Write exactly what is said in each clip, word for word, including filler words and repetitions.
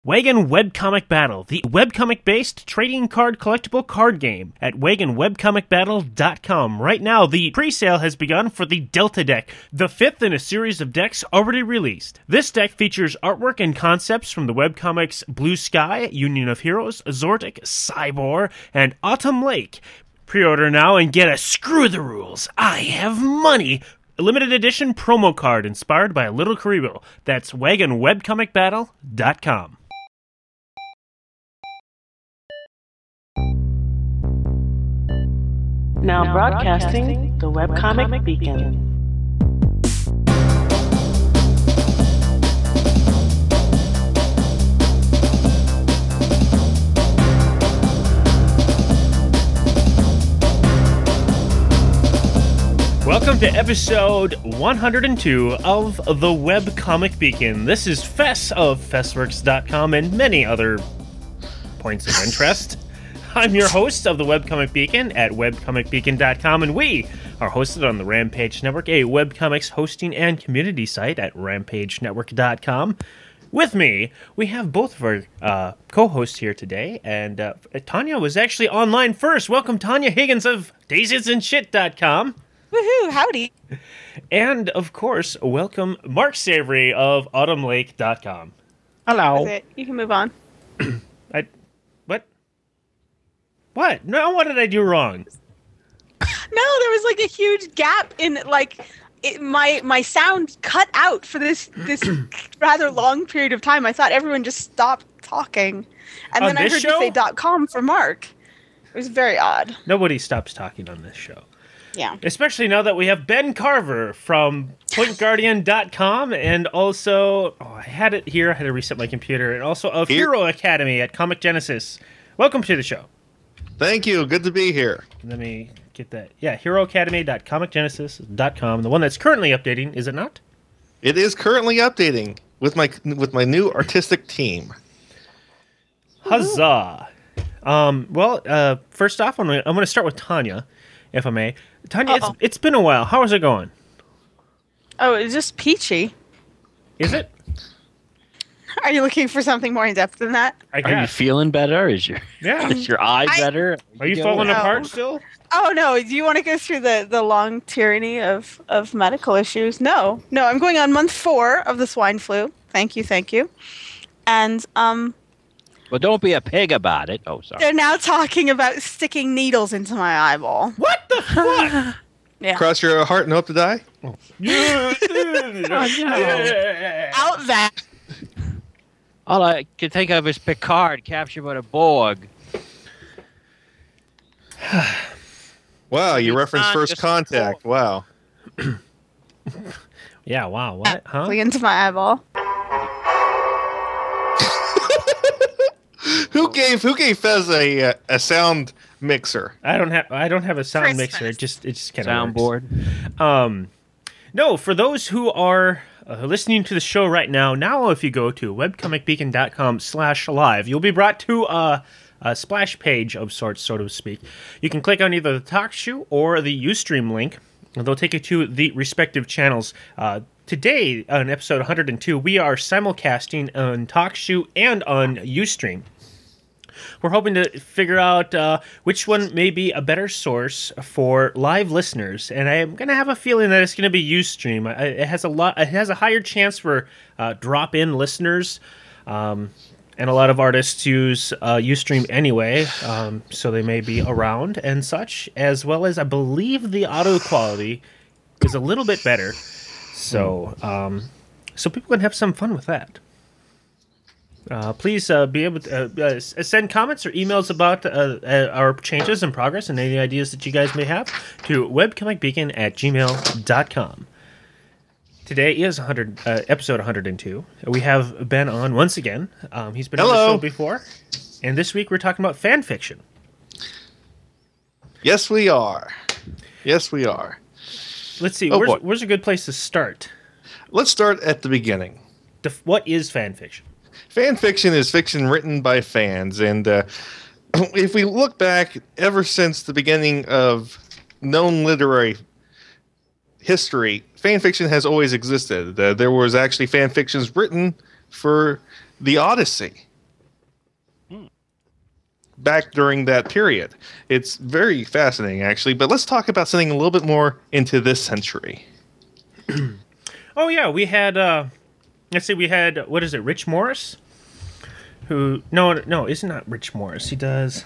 Wagon Webcomic Battle, the webcomic-based trading card collectible card game at wagon webcomic battle dot com. Right now, the pre-sale has begun for the Delta deck, the fifth in a series of decks already released. This deck features artwork and concepts from the webcomics Blue Sky, Union of Heroes, Zortic, Cybor, and Autumn Lake. Pre-order now and get a Screw the Rules, I Have Money limited edition promo card inspired by a Little Karibo. That's wagon webcomic battle dot com. Now broadcasting the Webcomic Beacon. Welcome to episode one hundred two of the Webcomic Beacon. This is Fess of Fessworks dot com and many other points of interest. I'm your host of the Webcomic Beacon at webcomic beacon dot com, and we are hosted on the Rampage Network, a webcomics hosting and community site at rampage network dot com. With me, we have both of our uh, co-hosts here today, and uh, Tanya was actually online first. Welcome, Tanya Higgins of daisies and shit dot com. Woohoo, howdy. And, of course, welcome Mark Savory of autumn lake dot com. Hello. That's it. You can move on. I... What? What? No, what did I do wrong? No, there was like a huge gap in like it, my my sound cut out for this this rather long period of time. I thought everyone just stopped talking, and on then I heard show? you say dot com for Mark. It was very odd. Nobody stops talking on this show. Yeah. Especially now that we have Ben Carver from point guardian dot com and also oh, I had it here. I had to reset my computer, and also of Here. Hero Academy at Comic Genesis. Welcome to the show. Thank you. Good to be here. Let me get that. Yeah, hero academy dot comic genesis dot com. The one that's currently updating, is it not? It is currently updating with my with my new artistic team. Huzzah! Um, well, uh, first off, I'm going to start with Tanya, if I may. Tanya, it's, it's been a while. How is it going? Oh, it's just peachy. Is it? Are you looking for something more in depth than that? I Are you guess. feeling better? Is your Yeah. is your eye I- better? Are you doing- falling No. apart still? Oh no! Do you want to go through the, the long tyranny of, of medical issues? No, no. I'm going on month four of the swine flu. Thank you, thank you. And um, Well, don't be a pig about it. Oh, sorry. they're now talking about sticking needles into my eyeball. What the fuck? Yeah, Cross your heart and hope to die. Oh, out that. All I can think of is Picard captured by the Borg. Wow, you It's referenced not First just Contact. Wow. Yeah, wow, what? Huh? Into my eyeball. Who gave Who gave Fez a uh, a sound mixer? I don't have I don't have a sound Christmas. mixer. It just it just kind of Soundboard. Um, no, for those who are uh, listening to the show right now, now if you go to webcomic beacon dot com slash live, you'll be brought to a, a splash page of sorts, so to speak. You can click on either the TalkShoe or the Ustream link, and they'll take you to the respective channels. Uh, today, on episode one hundred two, we are simulcasting on TalkShoe and on Ustream. We're hoping to figure out uh, which one may be a better source for live listeners, and I'm going to have a feeling that it's going to be Ustream. I- It has a lot. It has a higher chance for uh, drop-in listeners, um, and a lot of artists use uh, Ustream anyway, um, so they may be around and such. As well as, I believe the audio quality is a little bit better, so um, so people can have some fun with that. Uh, please uh, be able to uh, uh, send comments or emails about uh, uh, our changes and progress and any ideas that you guys may have to webcomicbeacon at gmail dot com. Today is one hundred, uh, episode one hundred two. We have Ben on once again. Um, he's been on Hello. the show before. And this week we're talking about fan fiction. Yes, we are. Yes, we are. Let's see, Oh, where's, boy. where's a good place to start? Let's start at the beginning. Def- what is fan fiction? Fan fiction is fiction written by fans, and uh, if we look back, ever since the beginning of known literary history, fan fiction has always existed. Uh, there was actually fan fictions written for the Odyssey. back during that period. It's very fascinating, actually. But let's talk about something a little bit more into this century. Oh yeah, we had. Uh, let's see, we had what is it, Rich Morris? Who? No, no, it's not Rich Morris. He does.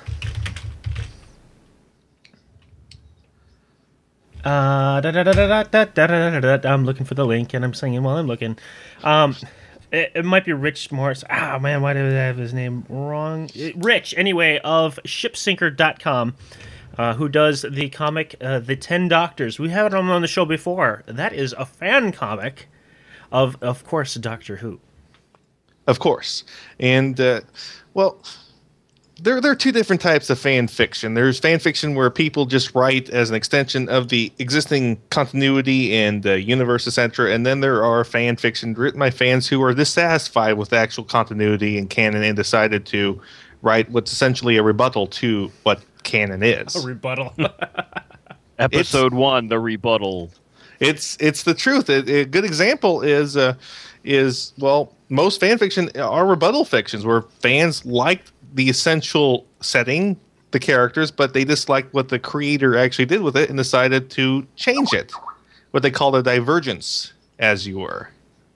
Uh, da, da, da, da, da, da, da, da, da. I'm looking for the link, and I'm singing while I'm looking. Um, it, it might be Rich Morris. Ah, man, why did I have his name wrong? It, Rich, anyway, of shipsinker dot com. Uh, who does the comic uh, The Ten Doctors. We had him on the show before. That is a fan comic of, of course, Doctor Who. Of course. And, uh, well, there, there are two different types of fan fiction. There's fan fiction where people just write as an extension of the existing continuity and uh, universe, et cetera. And then there are fan fiction written by fans who are dissatisfied with the actual continuity and canon and decided to write what's essentially a rebuttal to what canon is. A rebuttal. Episode it's, one, the rebuttal. It's it's the truth. A, a good example is uh, is well, most fan fiction are rebuttal fictions where fans like the essential setting, the characters, but they disliked what the creator actually did with it and decided to change it. What they call a divergence, as you were.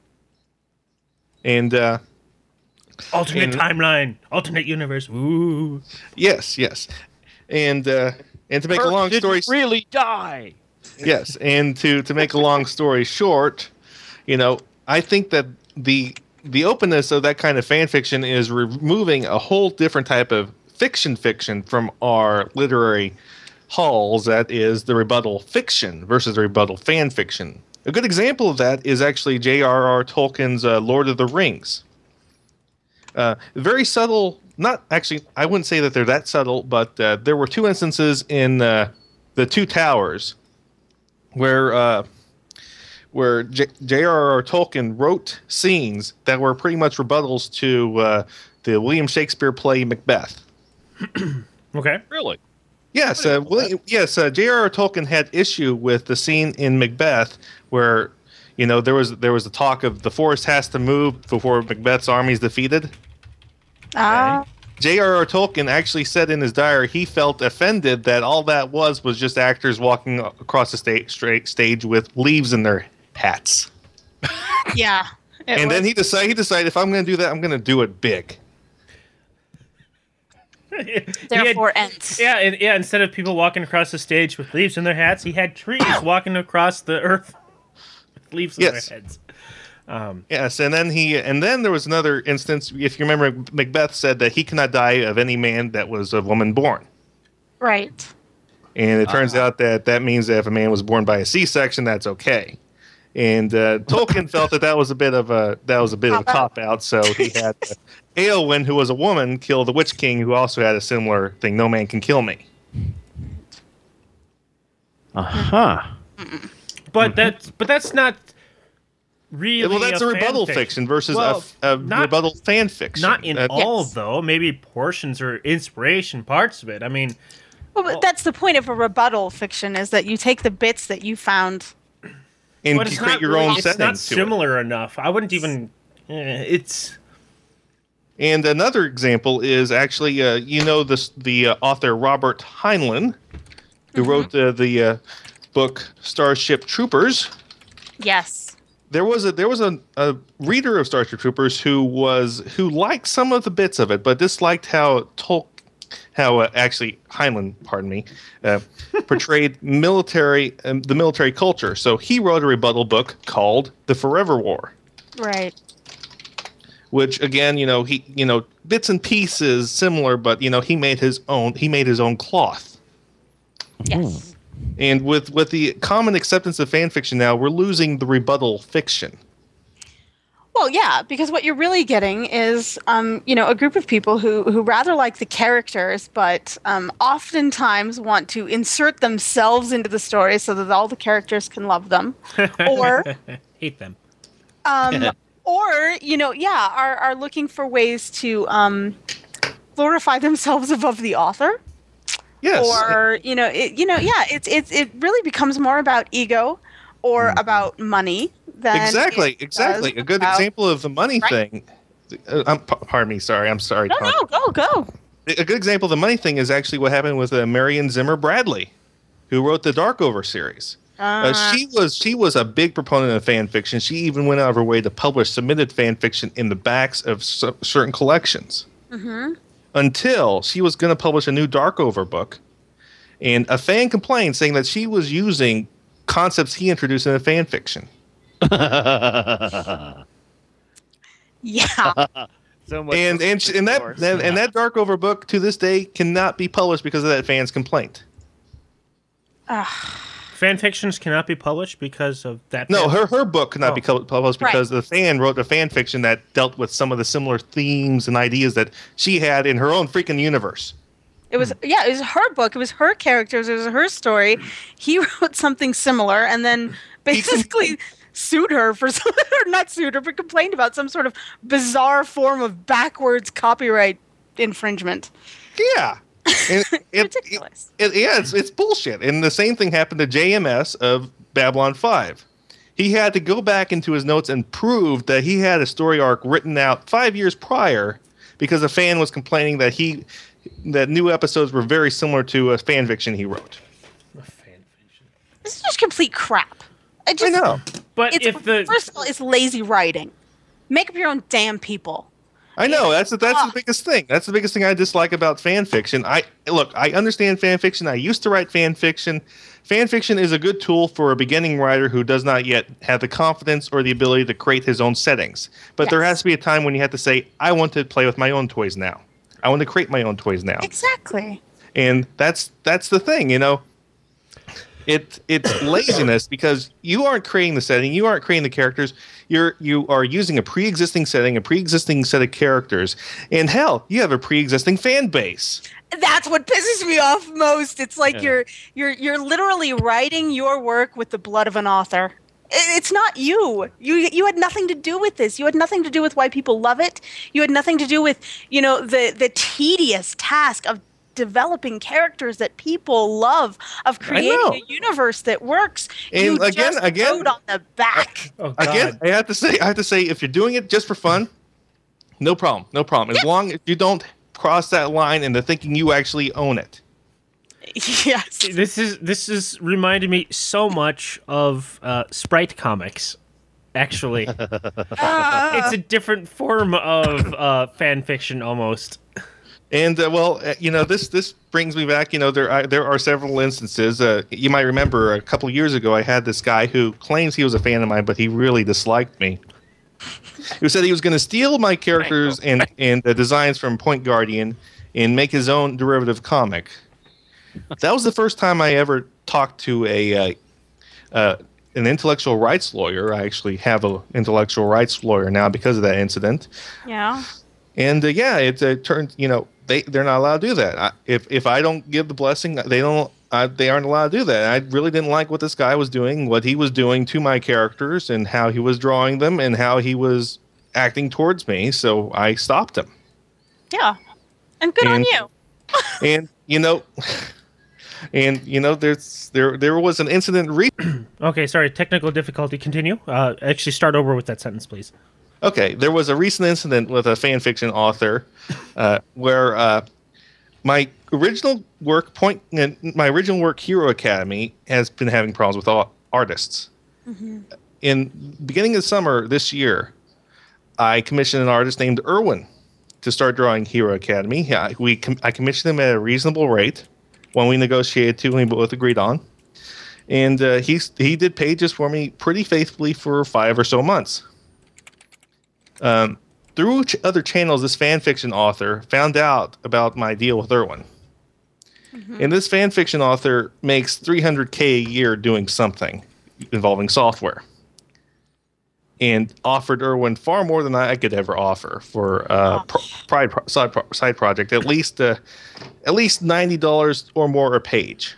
And uh, alternate and, timeline, alternate universe. Ooh. Yes, yes. And uh, and to make Kirk a long story didn't really die. Yes, and to, to make a long story short, you know, I think that the the openness of that kind of fan fiction is removing a whole different type of fiction fiction from our literary halls. That is the rebuttal fiction versus the rebuttal fan fiction. A good example of that is actually J R R. Tolkien's uh, Lord of the Rings. Uh, very subtle. Not actually, I wouldn't say that they're that subtle, but uh, there were two instances in uh, the Two Towers where uh, where J R R. Tolkien wrote scenes that were pretty much rebuttals to uh, the William Shakespeare play Macbeth. Okay. Really? Yes, uh, William, yes. Uh, J R R. Tolkien had issue with the scene in Macbeth where, you know, there was there was the talk of the forest has to move before Macbeth's army is defeated. Ah. J R R. Tolkien actually said in his diary he felt offended that all that was was just actors walking across the sta- straight stage with leaves in their hats. Yeah. And was. then he decided he decided if I'm going to do that, I'm going to do it big. Therefore, had, ends. Yeah, and, yeah. Instead of people walking across the stage with leaves in their hats, he had trees walking across the earth with leaves in Yes. their heads. Um, yes, and then he and then there was another instance. If you remember, Macbeth said that he cannot die of any man that was a woman born. Right. And it turns uh-huh. out that that means that if a man was born by a C-section, that's okay. And uh, Tolkien felt that that was a bit of a that was a bit of a cop out, so he had uh, Eowyn, who was a woman, kill the Witch King, who also had a similar thing: "No man can kill me." Uh huh. but that's but that's not really. Well, that's a, a rebuttal fiction. fiction versus well, a, a not, rebuttal fan fiction. Not in uh, all, yes. though. Maybe portions or inspiration parts of it. I mean, Well, but that's the point of a rebuttal fiction is that you take the bits that you found. and but you it's create not your really, own it's setting not to similar enough. I wouldn't even. Eh, it's. it. And another example is actually, uh, you know, this the uh, author Robert Heinlein, who Mm-hmm. wrote the the uh, book Starship Troopers. Yes. There was a there was a, a reader of Starship Troopers who was who liked some of the bits of it, but disliked how Tol how uh, actually Heinlein, pardon me, uh, portrayed military um, the military culture. So he wrote a rebuttal book called The Forever War, Right. which again, you know, he you know bits and pieces similar, but you know he made his own he made his own cloth. Yes. And with with the common acceptance of fan fiction now, we're losing the rebuttal fiction. Well, yeah, because what you're really getting is, um, you know, a group of people who, who rather like the characters, but um, oftentimes want to insert themselves into the story so that all the characters can love them, or hate them. um, or you know, yeah, are are looking for ways to um, glorify themselves above the author. Yes. Or you know, it, you know, yeah, it's it's it really becomes more about ego or Mm-hmm. about money than Exactly, it exactly. does A good about- example of the money Right. thing. Uh, I'm, p- pardon me, sorry. I'm sorry. No, Tom. no, go, go. a good example of the money thing is actually what happened with uh, Marion Zimmer Bradley, who wrote the Darkover series. Uh, she was she was a big proponent of fan fiction. She even went out of her way to publish submitted fan fiction in the backs of c- certain collections. Mm-hmm. Until she was going to publish a new Darkover book, and a fan complained saying that she was using concepts he introduced in a fan fiction. Yeah. So much And and sh- and that course. and, and that Darkover book to this day cannot be published because of that fan's complaint. Fan fictions cannot be published because of that. No, fan- her her book could not Oh. be co- published because the fan wrote a fan fiction that dealt with some of the similar themes and ideas that she had in her own freaking universe. It was yeah, it was her book. It was her characters. It was her story. He wrote something similar, and then basically sued her for some, or not sued her, but complained about some sort of bizarre form of backwards copyright infringement. Yeah. And it, Ridiculous. It, it, yeah, it's, it's bullshit. And the same thing happened to J M S of Babylon five. He had to go back into his notes and prove that he had a story arc written out five years prior because a fan was complaining that he that new episodes were very similar to a fan fiction he wrote. fan fiction. This is just complete crap. I just, I know. But It's, if the first of all, it's lazy writing. Make up your own damn people. I know that's that's Ah. the biggest thing. That's the biggest thing I dislike about fan fiction. I look, I understand fan fiction. I used to write fan fiction. Fan fiction is a good tool for a beginning writer who does not yet have the confidence or the ability to create his own settings. But there Yes. has to be a time when you have to say, "I want to play with my own toys now. I want to create my own toys now." Exactly. And that's that's the thing, you know. It it's laziness because you aren't creating the setting, you aren't creating the characters. You're you are using a pre-existing setting, a pre-existing set of characters, and hell, you have a pre-existing fan base. That's what pisses me off most. It's like Yeah. you're you're you're literally writing your work with the blood of an author. I- It's not you. You you had nothing to do with this. You had nothing to do with why people love it. You had nothing to do with, you know, the the tedious task of developing characters that people love, of creating know. a universe that works. And you again- just again- rode on the back. oh god, Again, I have to say, I have to say, if you're doing it just for fun, no problem, no problem. As long as you don't cross that line into thinking you actually own it. Yes. this is this is reminded me so much of uh, Sprite comics. Actually, Ah. it's a different form of uh, fan fiction almost. And uh, well, uh, you know, this this brings me back. You know, there are, there are several instances. Uh, you might remember a couple of years ago, I had this guy who claims he was a fan of mine, but he really disliked me. Who said he was going to steal my characters and and the designs from Point Guardian and make his own derivative comic. That was the first time I ever talked to a uh, uh, an intellectual rights lawyer. I actually have an intellectual rights lawyer now because of that incident. Yeah. And uh, yeah, it uh, turned. You know, they they're not allowed to do that. I, if if I don't give the blessing, they don't. I, they aren't allowed to do that. I really didn't like what this guy was doing, what he was doing to my characters, and how he was drawing them, and how he was acting towards me. So I stopped him. Yeah. And good on And- you. And you know, and you know, there's there there was an incident. Re- Okay, sorry, technical difficulty. Continue. Uh, actually, start over with that sentence, please. Okay, there was a recent incident with a fan fiction author uh, where uh, my original work, point, my original work, Hero Academy, has been having problems with all artists. In beginning of summer this year, I commissioned an artist named Irwin to start drawing Hero Academy. Yeah, we com- I commissioned him at a reasonable rate, one we negotiated to, and we both agreed on. And uh, he he did pages for me pretty faithfully for five or so months. Um, through ch- other channels, this fan fiction author found out about my deal with Irwin. And this fan fiction author makes three hundred K a year doing something involving software. And offered Irwin far more than I could ever offer for a pro- pride pro- side, pro- side project, at least uh, at least ninety dollars or more a page.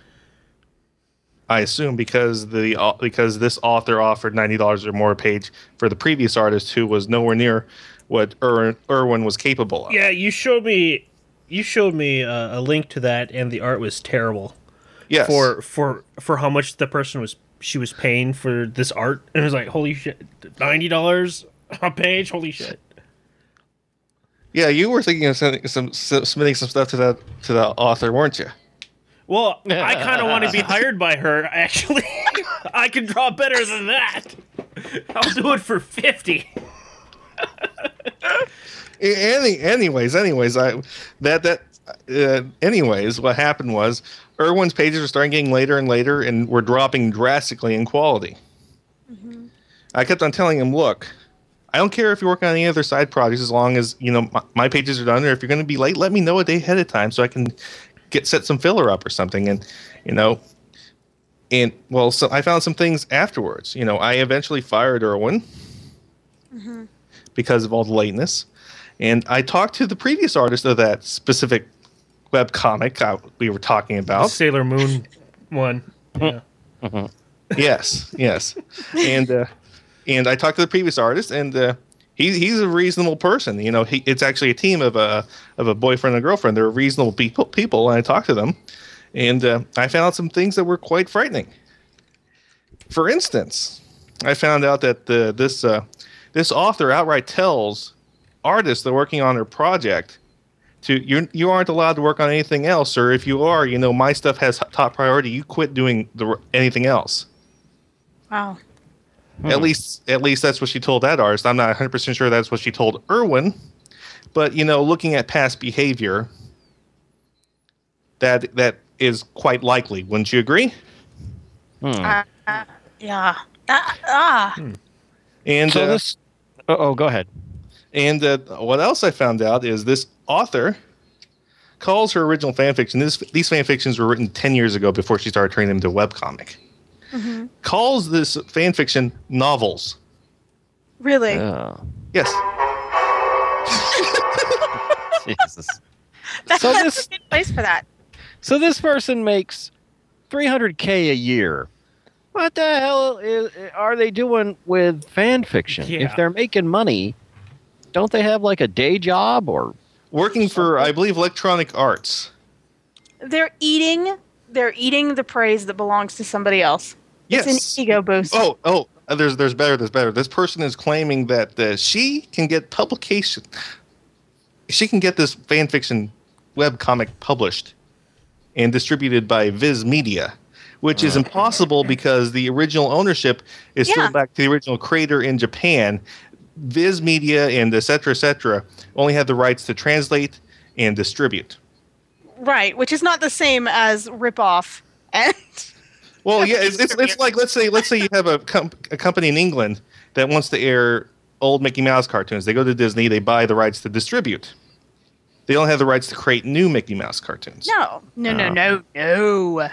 I assume because the uh, because this author offered ninety dollars or more a page for the previous artist, who was nowhere near what Ir- Irwin was capable of. Yeah, you showed me. You showed me uh, a link to that, and the art was terrible. Yes. For for for how much the person was she was paying for this art, and it was like, holy shit, ninety dollars a page, holy shit. Yeah, you were thinking of sending some, submitting some stuff to that to the author, weren't you? Well, I kind of want to be hired by her, actually. I can draw better than that. I'll do it for fifty. Any, anyways, anyways, I that that uh, anyways, what happened was Irwin's pages were starting getting later and later, and were dropping drastically in quality. Mm-hmm. I kept on telling him, look, I don't care if you're working on any other side projects, as long as you know my, my pages are done. Or if you're going to be late, let me know a day ahead of time so I can get set some filler up or something. And you know, and well, so I found some things afterwards. You know, I eventually fired Irwin mm-hmm. because of all the lateness, and I talked to the previous artist of that specific web comic I, we were talking about, the Sailor Moon one. Yeah. Mm-hmm. Yes, yes, and. Uh, And I talked to the previous artist, and uh, he he's a reasonable person. You know, he, it's actually a team of a of a boyfriend and a girlfriend. They're reasonable people. People, and I talked to them, and uh, I found out some things that were quite frightening. For instance, I found out that the, this uh, this author outright tells artists that are working on their project to you you aren't allowed to work on anything else, or if you are, you know, my stuff has top priority. You quit doing the anything else. Wow. Hmm. At least, at least that's what she told that artist. I'm not one hundred percent sure that's what she told Irwin, but you know, looking at past behavior, that that is quite likely. Wouldn't you agree? Hmm. Uh, uh, yeah. Uh, ah. Hmm. And so uh, this. Oh, go ahead. And uh, what else I found out is this author calls her original fan fiction. This, these fan fictions were written ten years ago before she started turning them into a webcomic. Mm-hmm. Calls this fan fiction novels. Really? Oh. Yes. Jesus. That's, So that's this- a good place for that. So this person makes three hundred K a year. What the hell is, are they doing with fan fiction? Yeah. If they're making money, don't they have like a day job or? Working for, I believe, Electronic Arts. They're eating. They're eating the praise that belongs to somebody else. Yes. It's an ego boost. Oh, oh, uh, there's there's better, there's better. This person is claiming that uh, she can get publication. She can get this fan fiction webcomic published and distributed by Viz Media, which is impossible because the original ownership is Yeah. still back to the original creator in Japan. Viz Media and et cetera, et cetera, only have the rights to translate and distribute. Right, which is not the same as ripoff. And Well, yeah, it's, it's it's like let's say let's say you have a, com- a company in England that wants to air old Mickey Mouse cartoons. They go to Disney, they buy the rights to distribute. They don't have the rights to create new Mickey Mouse cartoons. no, no, no, no, no,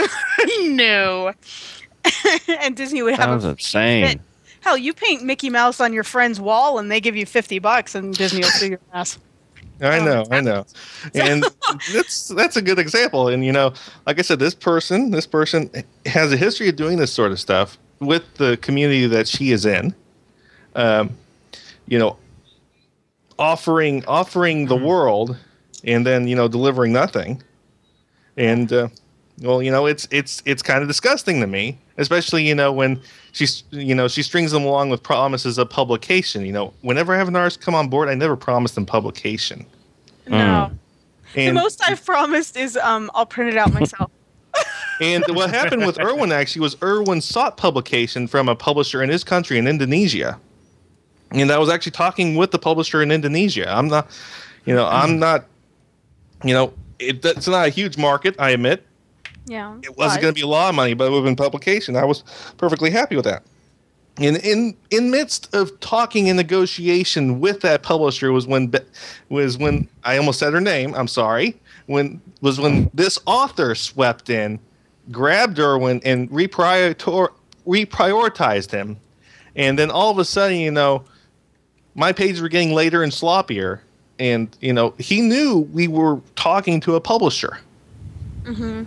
no. And Disney would have Sounds a insane. hell. You paint Mickey Mouse on your friend's wall, and they give you fifty bucks, and Disney will sue your ass. I know, Um, I know, and that's that's a good example. And you know, like I said, this person, this person has a history of doing this sort of stuff with the community that she is in. Um, you know, offering offering the world, and then you know delivering nothing. And uh, well, you know, it's it's it's kind of disgusting to me, especially you know when she's you know she strings them along with promises of publication. You know, whenever I have an artist come on board, I never promise them publication. No, the And most I've promised is um, I'll print it out myself. and what happened with Irwin actually was Irwin sought publication from a publisher in his country in Indonesia, and I was actually talking with the publisher in Indonesia. I'm not, you know, I'm not, you know, it, it's not a huge market, I admit. Yeah, It wasn't but- going to be a lot of money, but it would have been publication. I was perfectly happy with that. And in in midst of talking and negotiation with that publisher was when Be- was when I almost said her name. I'm sorry. When was when this author swept in, grabbed Irwin and reprior- reprioritized him, and then all of a sudden, you know, my pages were getting later and sloppier, and you know, he knew we were talking to a publisher. Mm-hmm.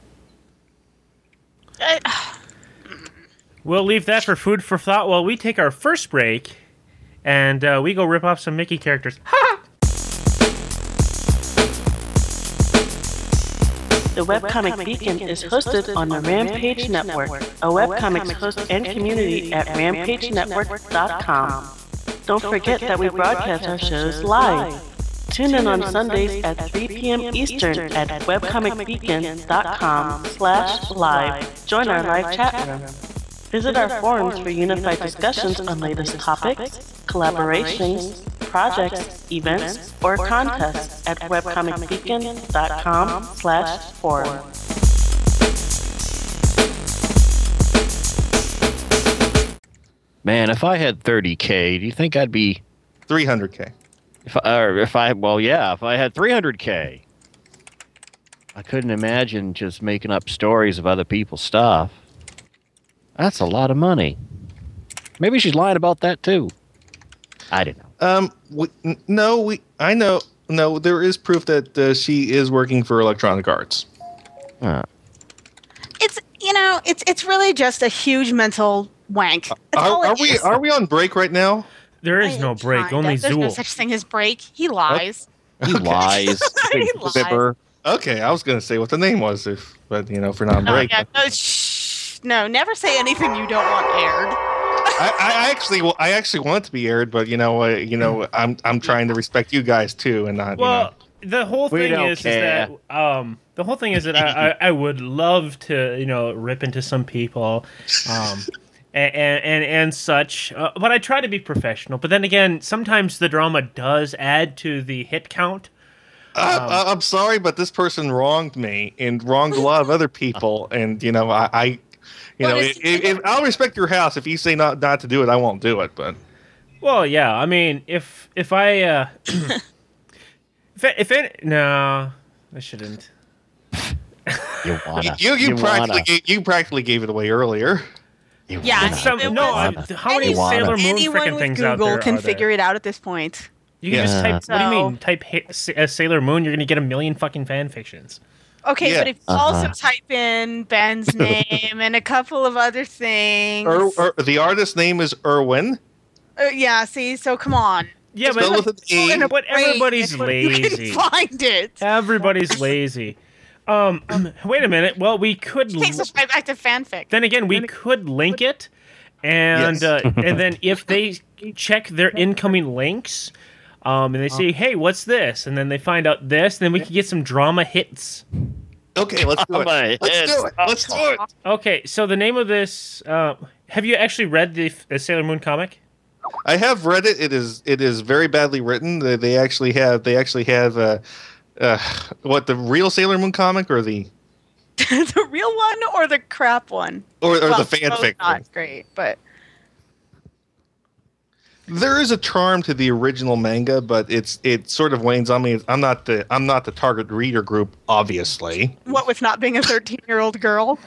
I, We'll leave that for food for thought while we take our first break and uh, we go rip off some Mickey characters. Ha! The Webcomic Beacon is hosted on the Rampage Network, a webcomics host and community at rampage network dot com. Don't forget that we broadcast our shows live. Tune in on Sundays at three p.m. Eastern at webcomicbeacon.com slash live. Join our live chat room. Visit our forums for unified discussions on latest topics, collaborations, projects, events, or contests at webcomicbeacon.com slash forum. Man, if I had thirty K, do you think I'd be... three hundred K. If I, or if I, well, yeah, if I had three hundred K, I couldn't imagine just making up stories of other people's stuff. That's a lot of money. Maybe she's lying about that too. I don't know. Um, we, n- no, we. I know. No, there is proof that uh, she is working for Electronic Arts. Huh. It's you know, it's it's really just a huge mental wank. That's all Are, it are we is. are we on break right now? There is I- no break, kinda. only There's no Zool. such thing as break. He lies. He lies. He lies. Fibber. Okay, I was going to say what the name was, if but you know, for not Oh, break. yeah, no, shh, no, never say anything you don't want aired. I, I actually, well, I actually want it to be aired, but you know, uh, you know, I'm I'm trying to respect you guys too, and not. Well, the whole We thing don't is, is care. that um, the whole thing is that I, I, I would love to, you know, rip into some people, um, and, and and such. Uh, but I try to be professional. But then again, sometimes the drama does add to the hit count. You know, I, I, I'm sorry, but this person wronged me and wronged a lot of other people, and you know, I, I you What know, is- if, if, I'll respect your house. If you say not not to do it, I won't do it. But Well, yeah. I mean, if if I uh, if it, if it no, I shouldn't. You wanna. you you, practically wanna. gave, you practically gave it away earlier. You Yeah, wanna. Some, it no, was- I, how many You wanna. Sailor Moon Anyone freaking with things out Google there can are figure there? it out at this point. You can just Yeah. type. What do you So- mean? Type hit, uh, Sailor Moon. You're gonna get a million fucking fan fictions. Okay, Yeah. but if you Uh-huh. also type in Ben's name and a couple of other things. Er, er, the artist's name is Irwin. Uh, yeah, see, so come on. Yeah, Spelled but with an E. In a but brain, everybody's and you can lazy. find it. Everybody's lazy. Um, wait a minute. Well, we could. Takes us right back to fanfic. Then again, we could link it, and Yes. uh, and then if they check their incoming links, um, and they say, "Hey, what's this?" and then they find out this, then we could get some drama hits. Okay, let's do Oh, it. my Let's head. do it. Let's do it. Okay, so the name of this. Uh, have you actually read the, the Sailor Moon comic? I have read it. It is it is very badly written. They, they actually have they actually have uh, uh, what the real Sailor Moon comic or the The real one or the crap one? or, or Well, the fanfic. both not great, but There is a charm to the original manga, but it's it sort of wanes on me. I'm not the I'm not the target reader group, obviously. what with not being a thirteen-year-old girl?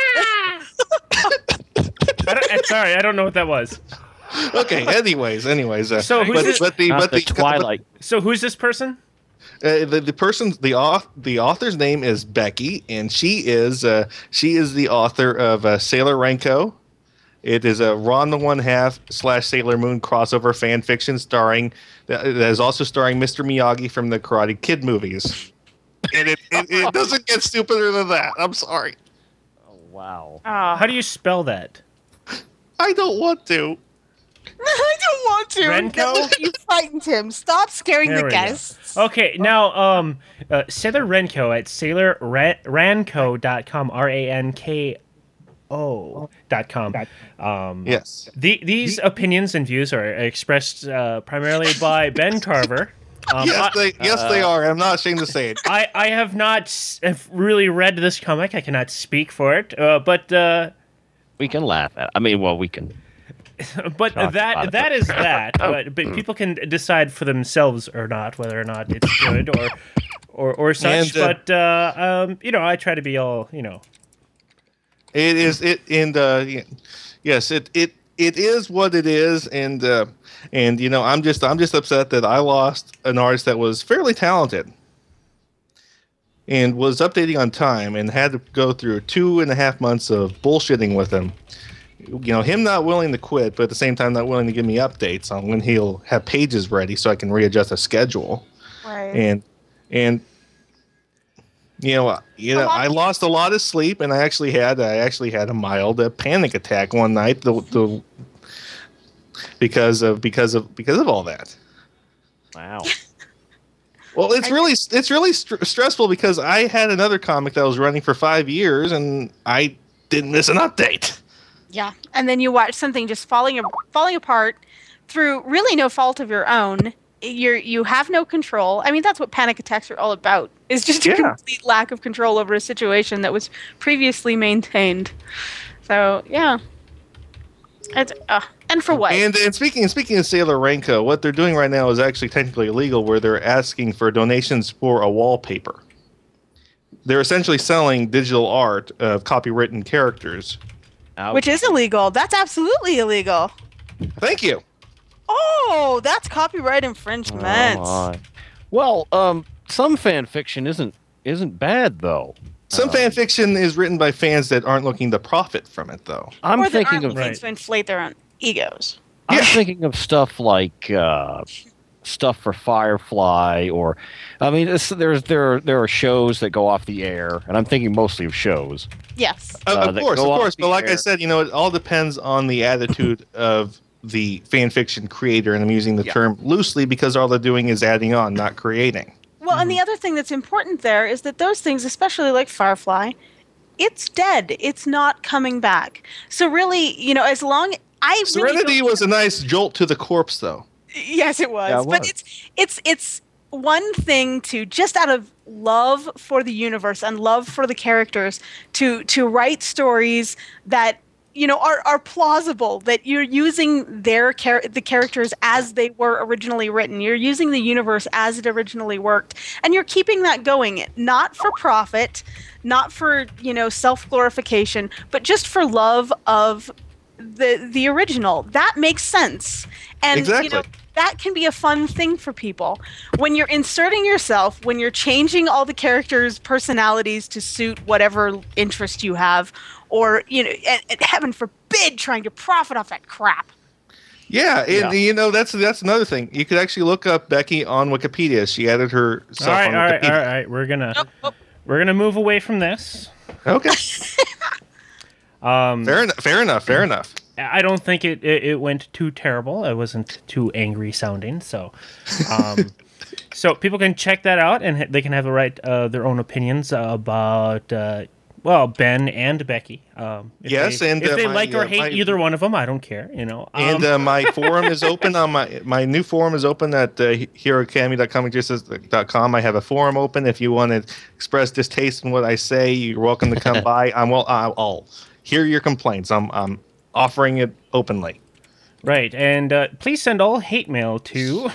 I don't, uh, sorry, I don't know what that was. Okay. Anyways, anyways. Uh, So who's but, this- but the Not but the the Twilight. So who's this person? Uh, the the person's the author the author's name is Becky, and she is uh, she is the author of uh, Sailor Renko. It is a Ron the One Half slash Sailor Moon crossover fan fiction starring that that is also starring Mister Miyagi from the Karate Kid movies. And it, it, it doesn't get stupider than that. I'm sorry. Oh, wow. Oh. How do you spell that? I don't want to. I don't want to. Renko? Look, you frightened him. Stop scaring There the we go. guests. Okay, now um, uh, Sailor Renko at sailor ranco dot com, R A N K O dot com. Um, Yes. the, these opinions and views are expressed uh, primarily by Ben Carver. Um, yes, I, they yes they are. I'm not ashamed to say it. I, I have not s- have really read this comic. I cannot speak for it, uh, but uh, We can laugh at it. I mean, well, we can. but Talk about that it. that is that. But, but people can decide for themselves or not whether or not it's good or or, or such. And, uh, but uh, um, you know, I try to be all you know. It is it and uh, y- yes, it it it is what it is, and uh, and you know I'm just I'm just upset that I lost an artist that was fairly talented and was updating on time and had to go through two and a half months of bullshitting with him. You know, him not willing to quit, but at the same time not willing to give me updates on when he'll have pages ready so I can readjust a schedule. Right. And and you know, you know, lot I of- lost a lot of sleep, and I actually had I actually had a mild uh, panic attack one night. The, the because of because of because of all that. Wow. Well, it's really it's really st- stressful because I had another comic that was running for five years and I didn't miss an update. Yeah, and then you watch something just falling falling apart through really no fault of your own. You're you have no control. I mean, that's what panic attacks are all about. Is just a Yeah. complete lack of control over a situation that was previously maintained. So yeah, it's, uh, and for what? And and speaking speaking of Sailor Renko, what they're doing right now is actually technically illegal, where they're asking for donations for a wallpaper. They're essentially selling digital art of copywritten characters. Ouch. Which is illegal. That's absolutely illegal. Thank you. Oh, that's copyright infringement. Oh, my. Well, um, some fan fiction isn't isn't bad though. Some Uh, fan fiction is written by fans that aren't looking to profit from it, though. I'm or that thinking aren't of looking Right. to inflate their own egos. I'm Yeah. thinking of stuff like uh, stuff for Firefly, or I mean, it's, there's there there are shows that go off the air, and I'm thinking mostly of shows. Yes. Uh, Uh, of that course, go of off course. the But like I air. said, you know, it all depends on the attitude of the fan fiction creator, and I'm using the Yeah. term loosely because all they're doing is adding on, not creating. Well, and the other thing that's important there is that those things, especially like Firefly, it's dead. It's not coming back. So really, you know, as long I really Serenity don't- was a nice jolt to the corpse, though. Yes, it was. Yeah, it But was. it's it's it's one thing to just out of love for the universe and love for the characters to to write stories that you know are are plausible, that you're using their char- the characters as they were originally written. You're using the universe as it originally worked, and you're keeping that going, not for profit, not for, you know, self-glorification, but just for love of the the original. That makes sense. And Exactly. you know, that can be a fun thing for people. When you're inserting yourself, when you're changing all the characters' personalities to suit whatever interest you have, or, you know, and, and heaven forbid, trying to profit off that crap. Yeah, and Yeah. you know that's that's another thing. You could actually look up Becky on Wikipedia. She added herself All right, on all right, Wikipedia. all right. We're gonna Nope, nope. we're gonna move away from this. Okay, Um, fair enough. Fair enough. Fair enough. I don't think it, it, it went too terrible. It wasn't too angry sounding. So, um, so people can check that out, and ha- they can have a write uh, their own opinions about uh, well, Ben and Becky. Um, if Yes, they, and, if uh, they my, like or uh, hate my- either one of them, I don't care. You know, um, And uh, my forum is open on my my new forum is open at uh, hero academy dot comic justice dot com. I have a forum open. If you want to express distaste in what I say, you're welcome to come by. I'm well. I'll, I'll hear your complaints. I'm I'm offering it openly. right. And uh, please send all hate mail to.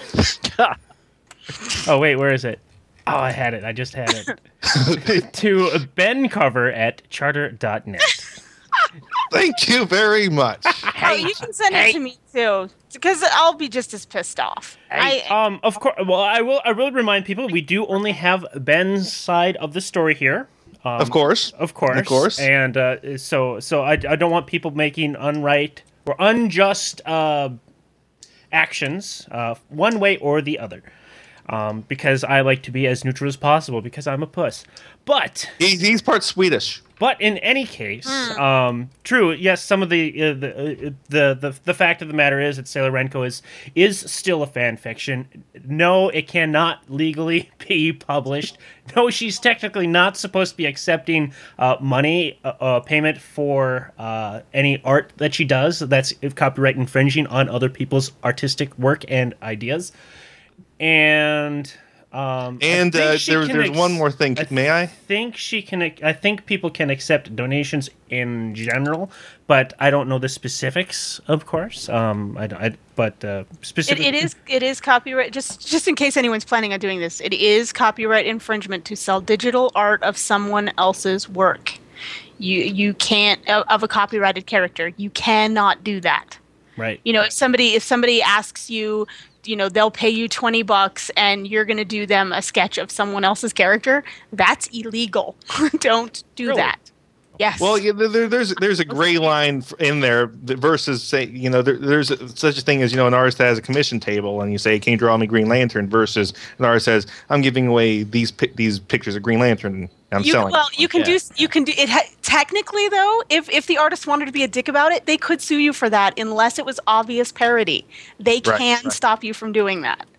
Oh wait, where is it? Oh, I had it. I just had it. To Ben Cover at charter dot net. Thank you very much. Oh, you can send it to me too, because I'll be just as pissed off. I, Um, of course. Well, I will. I will remind people we do only have Ben's side of the story here. Um, Of course. of course, Of course. And uh, so, so I, I don't want people making unright or unjust uh, actions, uh, one way or the other, um, because I like to be as neutral as possible because I'm a puss. But He, he's part Swedish. But in any case, um, true. Yes, some of the uh, the, uh, the the the fact of the matter is that Sailor Renko is is still a fan fiction. No, it cannot legally be published. No, she's technically not supposed to be accepting uh, money uh, uh, payment for uh, any art that she does. That's copyright infringing on other people's artistic work and ideas. And. Um, I And think uh, she there, can there's ex- one more thing. I May I? think she can. I think people can accept donations in general, but I don't know the specifics. Of course, um, I, I but uh, it, specifically, it is it is copyright. Just just in case anyone's planning on doing this, it is copyright infringement to sell digital art of someone else's work. You you can't of of a copyrighted character. You cannot do that. right. You know, if somebody if somebody asks you, you know, they'll pay you twenty bucks and you're going to do them a sketch of someone else's character, that's illegal. Don't do Really? that. Yes. Well, yeah, there, there's there's a gray line f- in there that versus say you know there, there's a, such a thing as you know an artist has a commission table and you say can you draw me Green Lantern versus an artist says I'm giving away these pi- these pictures of Green Lantern and I'm you, selling. well, you can Yeah. do you can do it. Ha- technically, though, if if the artist wanted to be a dick about it, they could sue you for that, unless it was obvious parody. They Right, can right. stop you from doing that.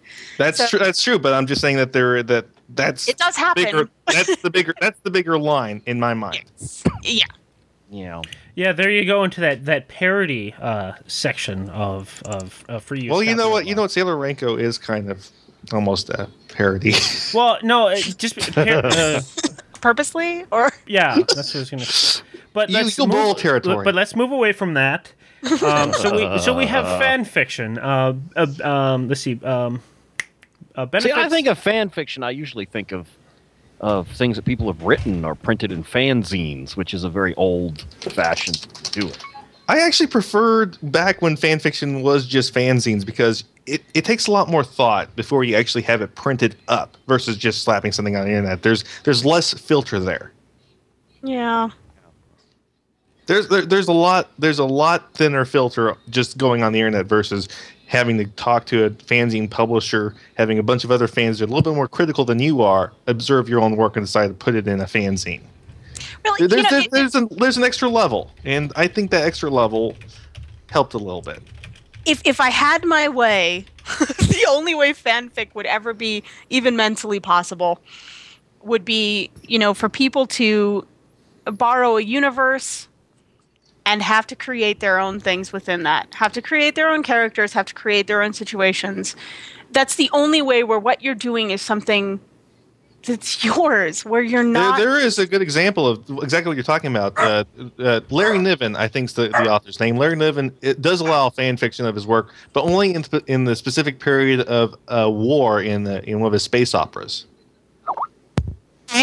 That's So- true. That's true. But I'm just saying that there that that's It does happen. bigger. That's the bigger. That's the bigger line in my mind. Yeah. You know. Yeah, there you go into that that parody uh, section of of uh, free use. Well, you know what? copyright You law. know what? Sailor Renko is kind of almost a parody. Well, no, it just par- uh, Purposely or yeah, that's what I was gonna. Say. But You- let's you'll move, bowl territory. But let's move away from that. Um, so we so we have fan fiction. Uh, uh, um, let's see. Um, uh, See, benefits. I think of fan fiction. I usually think of of things that people have written or printed in fanzines, which is a very old-fashioned to do it. I actually preferred back when fan fiction was just fanzines because it, it takes a lot more thought before you actually have it printed up versus just slapping something on the internet. There's there's less filter there. yeah. There's there, there's a lot there's a lot thinner filter just going on the internet versus having to talk to a fanzine publisher, having a bunch of other fans that are a little bit more critical than you are, observe your own work and decide to put it in a fanzine. Really, There's you know, there's, it- there's, an, there's an extra level, and I think that extra level helped a little bit. if if I had my way, the only way fanfic would ever be even mentally possible would be, you know, for people to borrow a universe and have to create their own things within that. Have to create their own characters, have to create their own situations. That's the only way where what you're doing is something that's yours, where you're There, not there is a good example of exactly what you're talking about. Uh, uh, Larry Niven, I think's the, the author's name. Larry Niven it does allow fan fiction of his work, but only in, sp- in the specific period of uh, war in the, in one of his space operas. thing.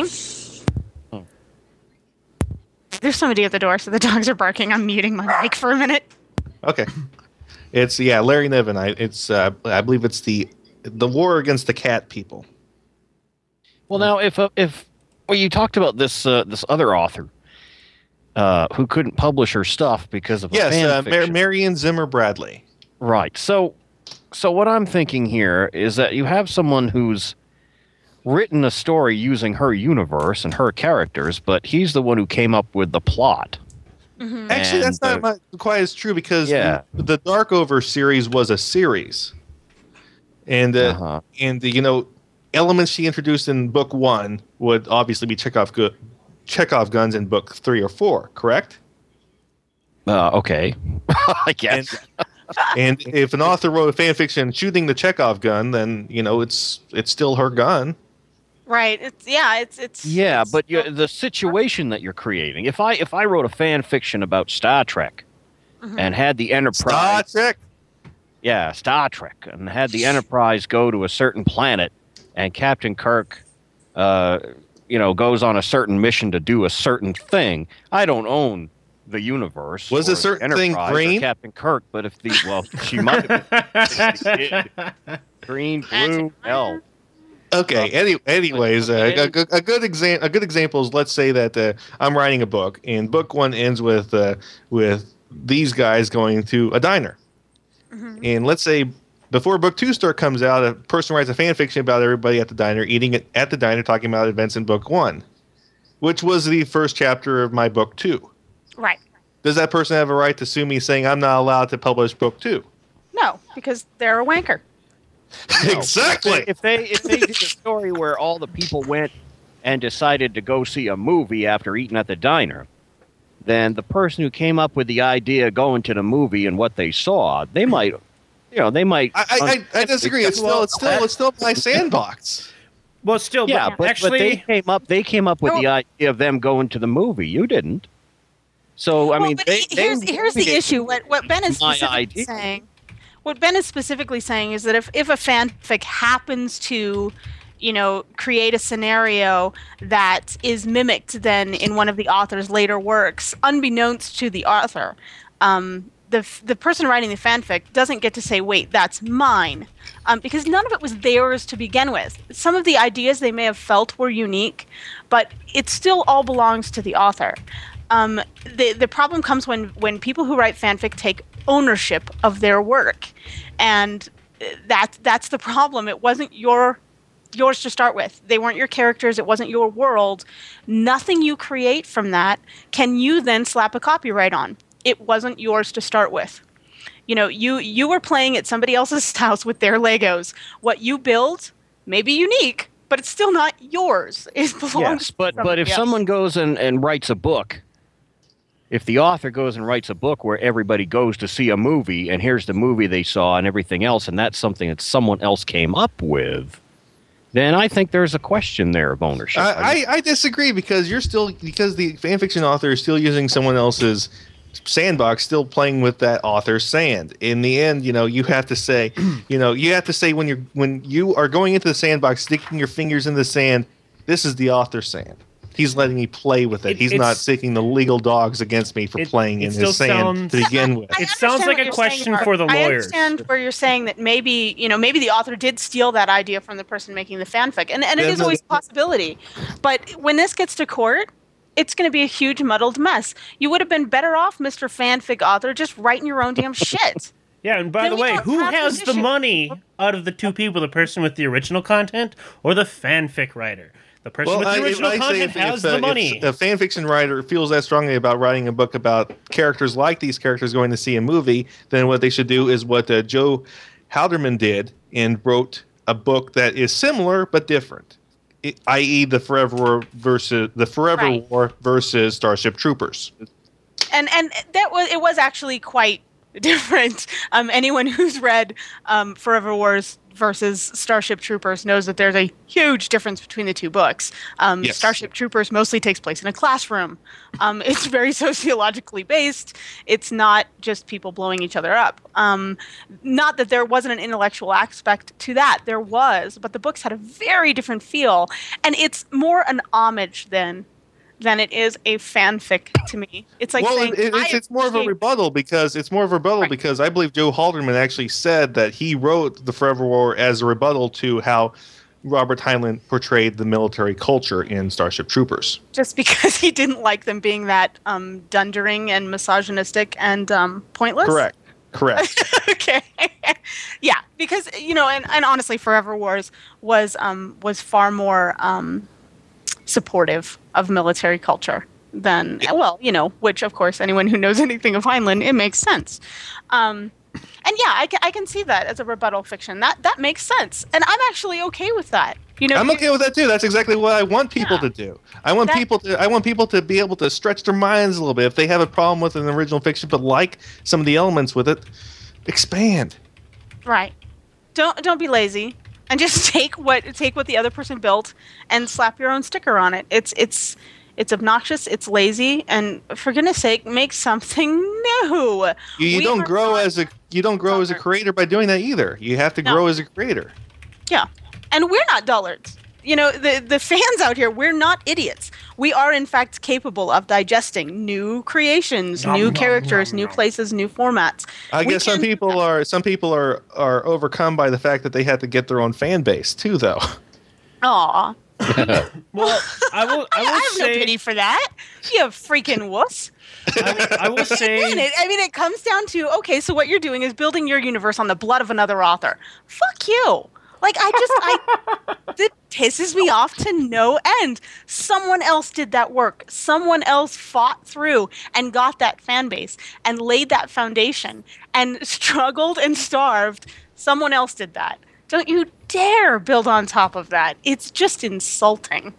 There's somebody at the door, so the dogs are barking. I'm muting my mic for a minute. Okay, it's yeah, Larry Niven. I it's uh, I believe it's the the war against the cat people. Well, now if uh, if well, you talked about this uh, this other author uh, who couldn't publish her stuff because of a Yes, fan uh, Mar- fiction. Marion Zimmer Bradley. Right. So, so what I'm thinking here is that you have someone who's written a story using her universe and her characters, but he's the one who came up with the plot. Actually, that's And, not mu- quite as true because Yeah. the, the Darkover series was a series, and uh, Uh-huh. and the, you know elements she introduced in book one would obviously be Chekhov gu- Chekhov guns in book three or four, correct? Uh, okay. I guess. And if an author wrote a fan fiction shooting the Chekhov gun, then you know it's it's still her gun. Right. It's yeah. It's it's Yeah, it's- but you, the situation that you're creating. If I if I wrote a fan fiction about Star Trek and had the Star Enterprise, Trek. yeah, Star Trek, and had the Enterprise go to a certain planet, and Captain Kirk, uh, you know, goes on a certain mission to do a certain thing. I don't own the universe. Was or a the certain thing Enterprise or green? Captain Kirk, but if the well, she might have been green, blue, hell. Okay. Any, anyways, uh, a, a, a good exam a good example is let's say that uh, I'm writing a book, and book one ends with uh, with these guys going to a diner, and let's say before book two start comes out, a person writes a fan fiction about everybody at the diner eating it at the diner, talking about events in book one, which was the first chapter of my book two. right. Does that person have a right to sue me saying I'm not allowed to publish book two? No, because they're a wanker. Exactly. If they if they did a story where all the people went and decided to go see a movie after eating at the diner, then the person who came up with the idea going to the movie and what they saw, they might, you know, they might. I, I, I, I disagree. It's still it's still it's still my sandbox. Well, still, yeah, but but, actually, but they came up. They came up with the idea of them going to the movie. You didn't. So I Well, mean, but they, he- they here's here's the made- issue. What what Ben is my specifically idea. saying, what Ben is specifically saying is that if if a fanfic happens to, you know, create a scenario that is mimicked then in one of the author's later works, unbeknownst to the author, um, the f- the person writing the fanfic doesn't get to say, "Wait, that's mine," um, because none of it was theirs to begin with. Some of the ideas they may have felt were unique, but it still all belongs to the author. Um, the the problem comes when when people who write fanfic take ownership of their work, and that that's the problem. It wasn't your yours to start with. They weren't your characters. It wasn't your world. Nothing you create from that can you then slap a copyright on. It wasn't yours to start with. You know, you you were playing at somebody else's house with their Legos. What you build may be unique, but it's still not yours. It belongs Yes, to but but somebody if else. someone goes and, and writes a book, if the author goes and writes a book where everybody goes to see a movie and here's the movie they saw and everything else, and that's something that someone else came up with, then I think there's a question there of ownership. I, I, I disagree because you're still because the fan fiction author is still using someone else's sandbox, still playing with that author's sand. In the end, you know, you have to say, you know, you have to say when you're when you are going into the sandbox, sticking your fingers in the sand, this is the author's sand. He's letting me play with it. It- He's it's- not sticking the legal dogs against me for It- playing it in still his sand sounds- to begin with. I It sounds understand like what a you're question saying, Mark. for the I lawyers. understand where you're saying that maybe, you know, maybe the author did steal that idea from the person making the fanfic, and, and it Yeah, is no, always a no. possibility. But when this gets to court, it's going to be a huge muddled mess. You would have been better off, Mister Fanfic author, just writing your own damn shit. Yeah, and by Then the we way, don't who have has this the issue. money out of the two people, the person with the original content or the fanfic writer? The person with the I- original I say content if- has if, uh, the money. If a fan fiction writer feels that strongly about writing a book about characters like these characters going to see a movie, then what they should do is what uh, Joe Halderman did and wrote a book that is similar but different, I- that is, the Forever War versus the Forever Right. War versus Starship Troopers. and and that was it was actually quite different. Um, anyone who's read um, Forever Wars versus Starship Troopers knows that there's a huge difference between the two books. Um, Yes. Starship Troopers mostly takes place in a classroom. Um, it's very sociologically based. It's not just people blowing each other up. Um, not that there wasn't an intellectual aspect to that. There was, but the books had a very different feel, and it's more an homage than than it is a fanfic to me. It's like well, saying, it, it's, I it's more of a appreciate- rebuttal because it's more of a rebuttal Right. because I believe Joe Halderman actually said that he wrote the Forever War as a rebuttal to how Robert Heinlein portrayed the military culture in Starship Troopers. just because he didn't like them being that um, dundering and misogynistic and um, pointless. Correct. Correct. Okay. Yeah, because you know, and, and honestly, Forever Wars was um, was far more um, supportive of military culture than well, you know, which of course anyone who knows anything of Heinlein, it makes sense. Um, and yeah, I, ca- I can see that as a rebuttal fiction. That that makes sense, and I'm actually okay with that. You know, I'm you- okay with that too. That's exactly what I want people Yeah. to do. I want That- people to I want people to be able to stretch their minds a little bit. If they have a problem with an original fiction but like some of the elements with it, expand. Right. Don't don't be lazy and just take what take what the other person built and slap your own sticker on it. It's it's it's obnoxious, it's lazy, and for goodness sake, make something new. You, you We don't are grow not- as a you don't grow as a Dullards. creator by doing that either. You have to No. grow as a creator. Yeah. And we're not dullards. You know, the the fans out here, we're not idiots. We are in fact capable of digesting new creations, Nom, new nom, characters, nom, new nom. places, new formats. I We guess some can- people are some people are are overcome by the fact that they have to get their own fan base too, though. Aw. Well, I will. I I, will I have say. no pity for that. You freaking wuss. I will, I will say. Again, it, I mean, it comes down to okay. So what you're doing is building your universe on the blood of another author. Fuck you. Like I just, I it pisses me off to no end. Someone else did that work. Someone else fought through and got that fan base and laid that foundation and struggled and starved. Someone else did that. Don't you dare build on top of that. It's just insulting.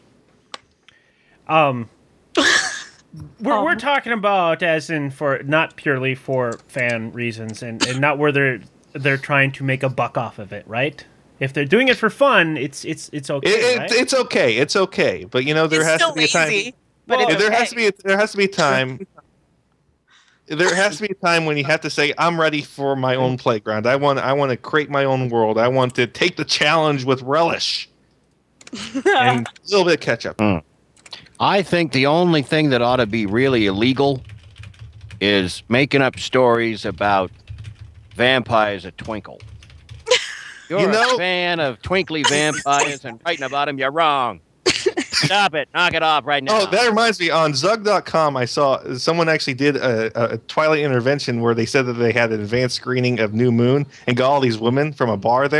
Um, we're, we're Um. talking about as in for not purely for fan reasons and, and not where they're they're trying to make a buck off of it, right? If they're doing it for fun, it's it's it's okay, It, it, right? It's okay. It's okay. But you know there It's has still to be a time. lazy, but Well, it's there okay. has to be a, there has to be a time. There has to be a time when you have to say, "I'm ready for my own playground. I want I want to create my own world. I want to take the challenge with relish." And a little bit of catch up. I think the only thing that ought to be really illegal is making up stories about vampires at Twinkle. You're You know- a fan of twinkly vampires and writing about them, you're wrong. Stop it. Knock it off right now. Oh, that reminds me. On Zug dot com, I saw someone actually did a, a Twilight intervention where they said that they had an advanced screening of New Moon and got all these women from a bar there.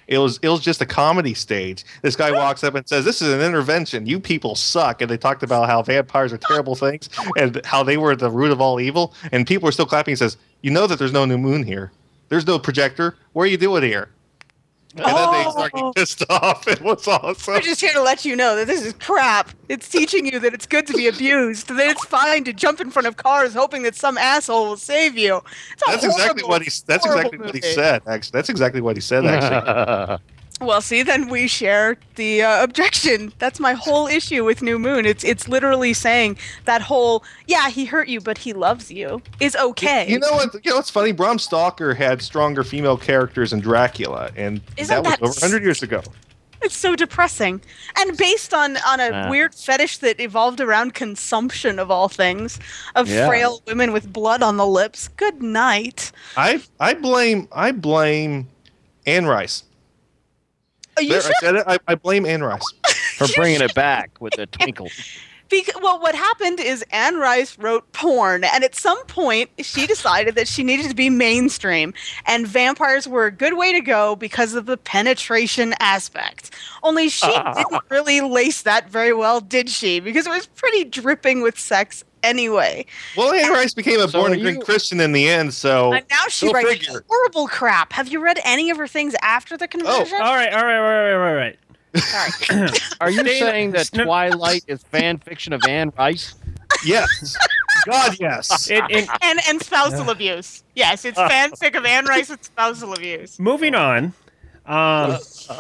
It was it was just a comedy stage. This guy walks up and says, "This is an intervention. You people suck." And they talked about how vampires are terrible things and how they were the root of all evil. And people are still clapping. He says, "You know that there's no new moon here. There's no projector. What are you doing here?" And then they start getting pissed off. It was awesome. We're just here to let you know that this is crap. It's teaching you that it's good to be abused, that it's fine to jump in front of cars hoping that some asshole will save you. It's a That's exactly horrible, what he. That's horrible exactly what he movie. said. Actually, that's exactly what he said. Actually, Well, see, then we share the uh, objection. That's my whole issue with New Moon. It's it's literally saying that whole, yeah, he hurt you, but he loves you, is okay. you know what? You know what's funny? Bram Stoker had stronger female characters than Dracula, and Isn't that was that over one hundred years ago. It's so depressing. And based on, on a Yeah. weird fetish that evolved around consumption of all things, of Yeah. frail women with blood on the lips. Good night. I I blame I blame Anne Rice. Oh, you There, I should said it. I, I blame Anne Rice. For bringing it back with a twinkle. Because, well, what happened is Anne Rice wrote porn, and at some point she decided that she needed to be mainstream, and vampires were a good way to go because of the penetration aspect. Only she didn't really lace that very well, did she? Because it was pretty dripping with sex anyway. Well, Anne Rice became a So born again you- Christian in the end, so And now she go writes figure. horrible crap. Have you read any of her things after the conversion? All right, all right, all right, all right, all right. Sorry. Are you Stay- saying that no- Twilight is fan fiction of Anne Rice? yes, God, yes. It, it, and and spousal abuse. Yes, it's fanfic of Anne Rice and spousal abuse. moving on. Um,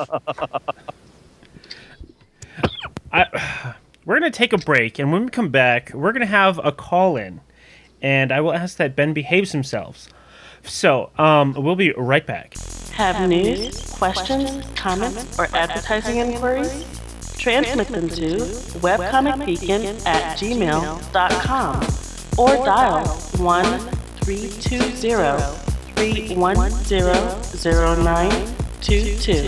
I, we're going to take a break, and when we come back, we're going to have a call in, and I will ask that Ben behaves himself. So, um, we'll be right back. Have news, questions, comments, or advertising inquiries? Transmit them to webcomicbeacon at gmail dot com or dial one three two zero three one zero zero nine two two.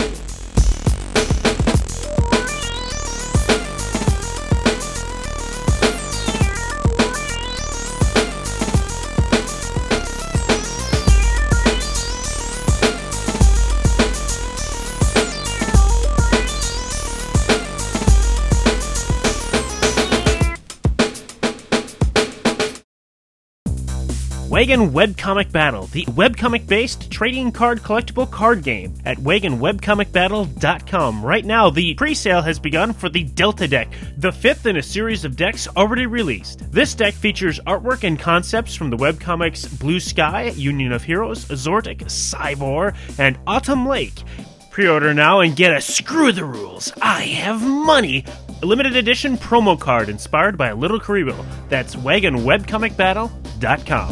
Wagon Webcomic Battle, the webcomic-based trading card collectible card game at wagon webcomic battle dot com. Right now, the pre-sale has begun for the Delta deck, the fifth in a series of decks already released. This deck features artwork and concepts from the webcomics Blue Sky, Union of Heroes, Zortic, Cybor, and Autumn Lake. Pre-order now and get a Screw the Rules, I Have Money a limited edition promo card inspired by Little Karibo. That's wagon webcomic battle dot com.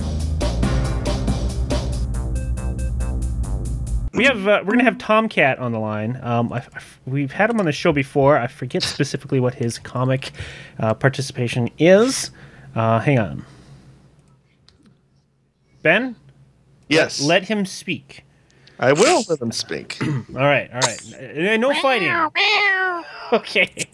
We have uh, we're gonna have Tomcat on the line. Um, I, I, we've had him on the show before. I forget specifically what his comic uh, participation is. Uh, hang on, Ben. Yes, Let him speak. I will let them speak. All right, all right. Uh, no fighting. Okay.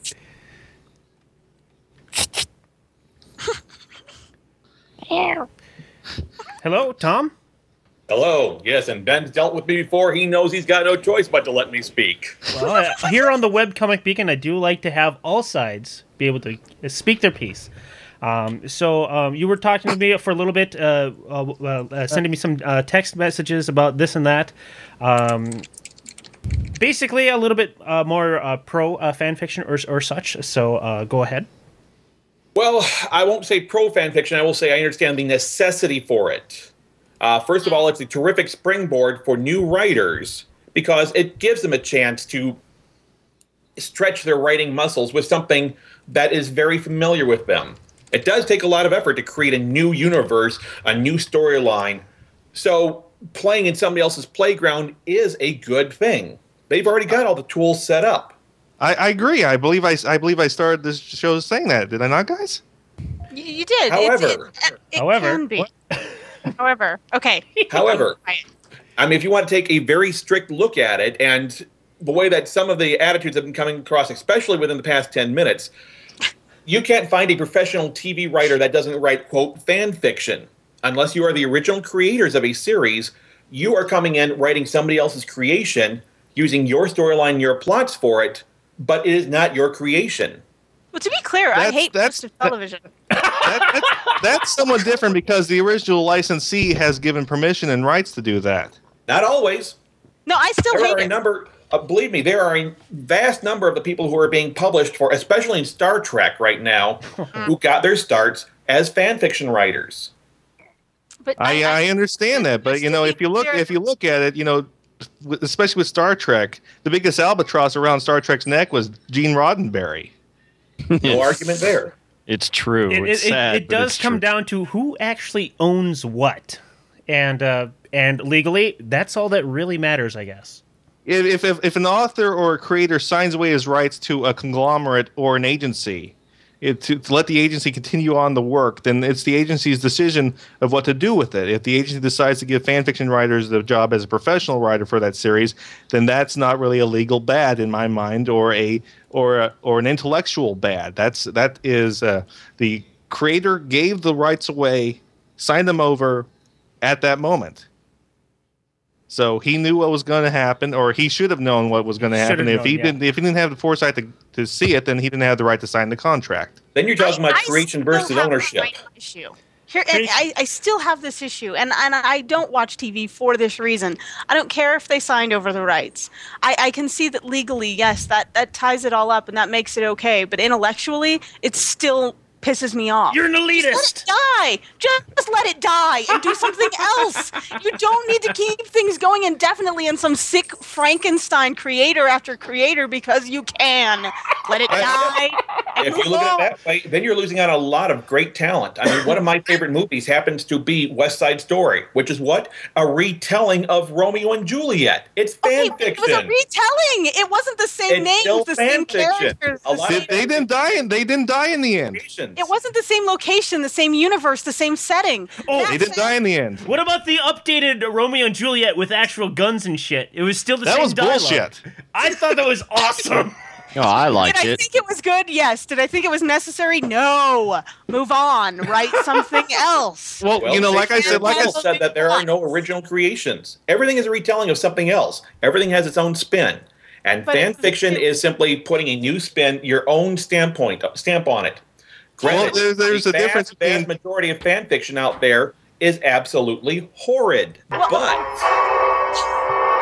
Hello, Tom. Hello. Yes, and Ben's dealt with me before. He knows he's got no choice but to let me speak. Well, uh, here on the Webcomic Beacon, I do like to have all sides be able to speak their piece. Um, so um, you were talking to me for a little bit, uh, uh, uh, sending me some uh, text messages about this and that. Um, basically, a little bit uh, more uh, pro uh, fan fiction or, or such. So uh, go ahead. Well, I won't say pro fan fiction. I will say I understand the necessity for it. Uh, first of all, it's a terrific springboard for new writers because it gives them a chance to stretch their writing muscles with something that is very familiar with them. It does take a lot of effort to create a new universe, a new storyline. So playing in somebody else's playground is a good thing. They've already got all the tools set up. I, I agree. I believe I, I believe I started this show saying that. Did I not, guys? You, you did. However- it, it, it However- can be. However, okay. However, I mean, if you want to take a very strict look at it, and the way that some of the attitudes have been coming across, especially within the past ten minutes, you can't find a professional T V writer that doesn't write, quote, fan fiction. Unless you are the original creators of a series, you are coming in writing somebody else's creation, using your storyline, your plots for it, but it is not your creation. Well, to be clear, I That's- hate that's- most of television. That, that's, that's somewhat different because the original licensee has given permission and rights to do that. Not always. No, I still There hate are a it. number. Uh, believe me, there are a vast number of the people who are being published for, especially in Star Trek right now, who got their starts as fan fiction writers. But I, I understand that, but just you to know, be if you look clear- if you look at it, you know, with- especially with Star Trek, the biggest albatross around Star Trek's neck was Gene Roddenberry. No argument there. It's true. It, it's it, sad, it, it but does it's come true. down to who actually owns what, and uh, and legally, that's all that really matters, I guess. If, if if an author or a creator signs away his rights to a conglomerate or an agency, it, to, to let the agency continue on the work, then it's the agency's decision of what to do with it. If the agency decides to give fan fiction writers the job as a professional writer for that series, then that's not really a legal bad in my mind, or a or a, or an intellectual bad. That's that is uh, the creator gave the rights away, signed them over at that moment. So he knew what was going to happen, or he should have known what was going to Should have happen. If known, he yeah. didn't, if he didn't have the foresight to, to see it, then he didn't have the right to sign the contract. Then you're talking about I creation still versus have ownership. this issue. Here, and I, I still have this issue, and, and I don't watch T V for this reason. I don't care if they signed over the rights. I, I can see that legally, yes, that, that ties it all up and that makes it okay, but intellectually, it still pisses me off. You're an Just elitist. let it die. Just let it die and do something else. You don't need to keep things going indefinitely in some sick Frankenstein creator after creator because you can. Let it die. And If you move look at on. it that way, then you're losing out on a lot of great talent. I mean, one of my favorite movies happens to be West Side Story, which is what? A retelling of Romeo and Juliet. It's fan Okay, but it fiction. was a retelling. It wasn't the same It's still names, the same fan fiction. characters. A the lot They, same- of- they didn't die in they didn't die in the end. Creations. It wasn't the same location, the same universe, the same setting. Oh, That They didn't said- die in the end. What about the updated Romeo and Juliet with actual guns and shit? It was still the That same was dialogue. bullshit. I thought that was awesome. Oh, I liked Did I it. think it was good? Yes. Did I think it was necessary? No. Move on. Write something else. Well, Well, you know, like I Shakespeare said, like I himself said that there are no original creations. Everything is a retelling of something else. Everything has its own spin. And But fan it's- fiction is simply putting a new spin, your own standpoint, stamp on it. Granted, Well, there's- there's the a difference vast, between- vast majority of fan fiction out there is absolutely horrid. Well- But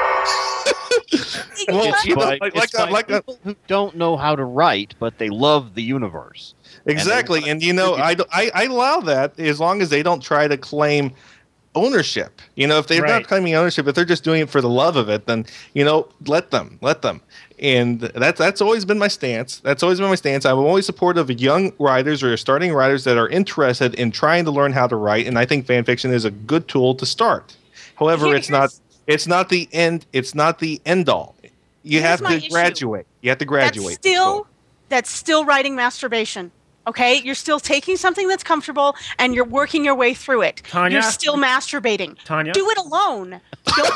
Well, It's you know, by, like- it's like, uh, by like, uh, people who don't know how to write, but they love the universe. exactly, and you know, I, I I allow that as long as they don't try to claim ownership. You know, if they're Right. not claiming ownership, if they're just doing it for the love of it, then you know, let them, let them. And that's that's always been my stance. That's always been my stance. I'm always supportive of young writers or starting writers that are interested in trying to learn how to write, and I think fan fiction is a good tool to start. However, Here- it's not here's- it's not the end. It's not the end all. You Here's have my to issue. graduate. You have to graduate. That's still that's still writing masturbation. Okay, you're still taking something that's comfortable and you're working your way through it. Tanya? You're still masturbating. Tanya? Do it alone. Don't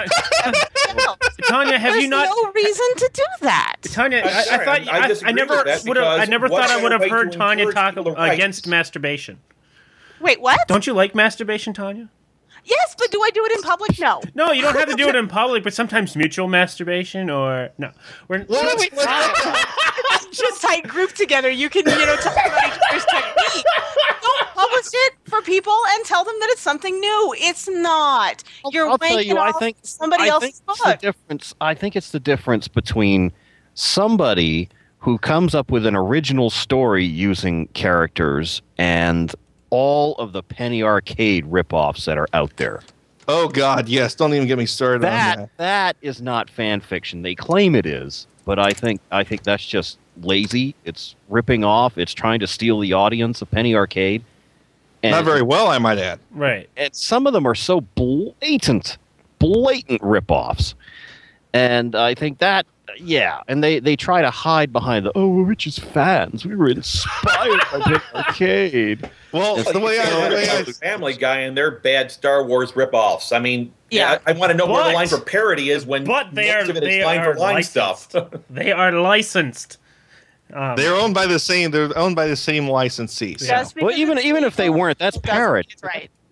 Tanya, have There's you not? no reason to do that. Tanya, I'm I, I sorry, thought I I, I disagree never with that would have. I because never what thought I better would have way to heard Tanya encourage talk people to write? against masturbation. Wait, what? Don't you like masturbation, Tanya? Yes, but do I do it in public? No. No, you don't have to do it in public, but sometimes mutual masturbation or no. We're Well, Wait, let's- Just tight group together. You can, you know, talk about each other's technique. Don't publish it for people and tell them that it's something new. It's not. You're I'll tell wanking you, I off think somebody I else's think it's book. the difference. I think it's the difference between somebody who comes up with an original story using characters and all of the penny arcade ripoffs that are out there. Oh God, yes! Don't even get me started on That that. that is not fan fiction. They claim it is, but I think I think that's just lazy. It's ripping off. It's trying to steal the audience of penny arcade. And Not very well, I might add. right. and some of them are so blatant, blatant ripoffs. And I think that, yeah, and they, they try to hide behind the, oh, we're just fans. We were inspired by Penny Arcade. Well, It's the way I, the way I, the Family Guy and their bad Star Wars ripoffs. I mean, yeah, Yeah. I, I want to know where But- the line for parody is when But they most are of it is they line are for line licensed. stuff. They are licensed. Um, they're owned by the same. They're owned by the same licensees. Just Well, because even it's even if they legal weren't, that's doesn't mean parrot. it's right.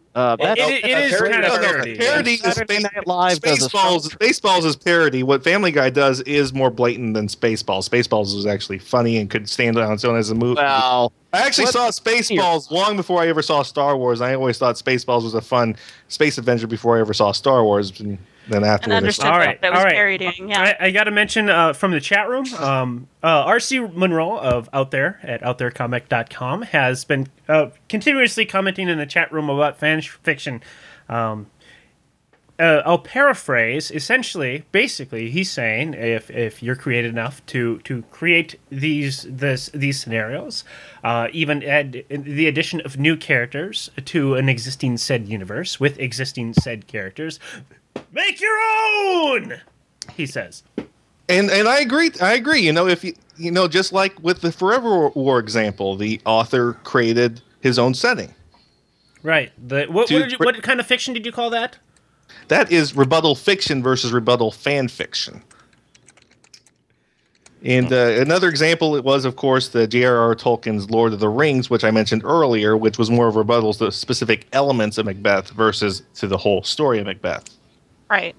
Uh, It, that's, it, it is parody. kind of No, no, parody. parody is Saturday Night Live does a Spaceballs. Spaceballs is parody. What Family Guy does is more blatant than Spaceballs. Spaceballs was actually funny and could stand on its own as a movie. well, I actually what- saw Spaceballs long before I ever saw Star Wars. I always thought Spaceballs was a fun space adventure before I ever saw Star Wars. And then And afterwards, understood All that right, that was all right. parodying. Yeah. I, I got to mention uh, from the chat room, um, uh, R C Monroe of Out There at out there comic dot com has been uh, continuously commenting in the chat room about fan fiction. Um, uh, I'll paraphrase. Essentially, basically, he's saying if if you're creative enough to to create these this these scenarios, uh, even add the addition of new characters to an existing said universe with existing said characters, make your own. He says. and and I agree. I agree. You know, if you you know, just like with the Forever War example, the author created his own setting. Right. The what, To- what, did you, what kind of fiction did you call that? That is rebuttal fiction versus rebuttal fan fiction. And uh, another example it was, of course, the J R R. Tolkien's Lord of the Rings, which I mentioned earlier, which was more of rebuttals to specific elements of Macbeth versus to the whole story of Macbeth. Right.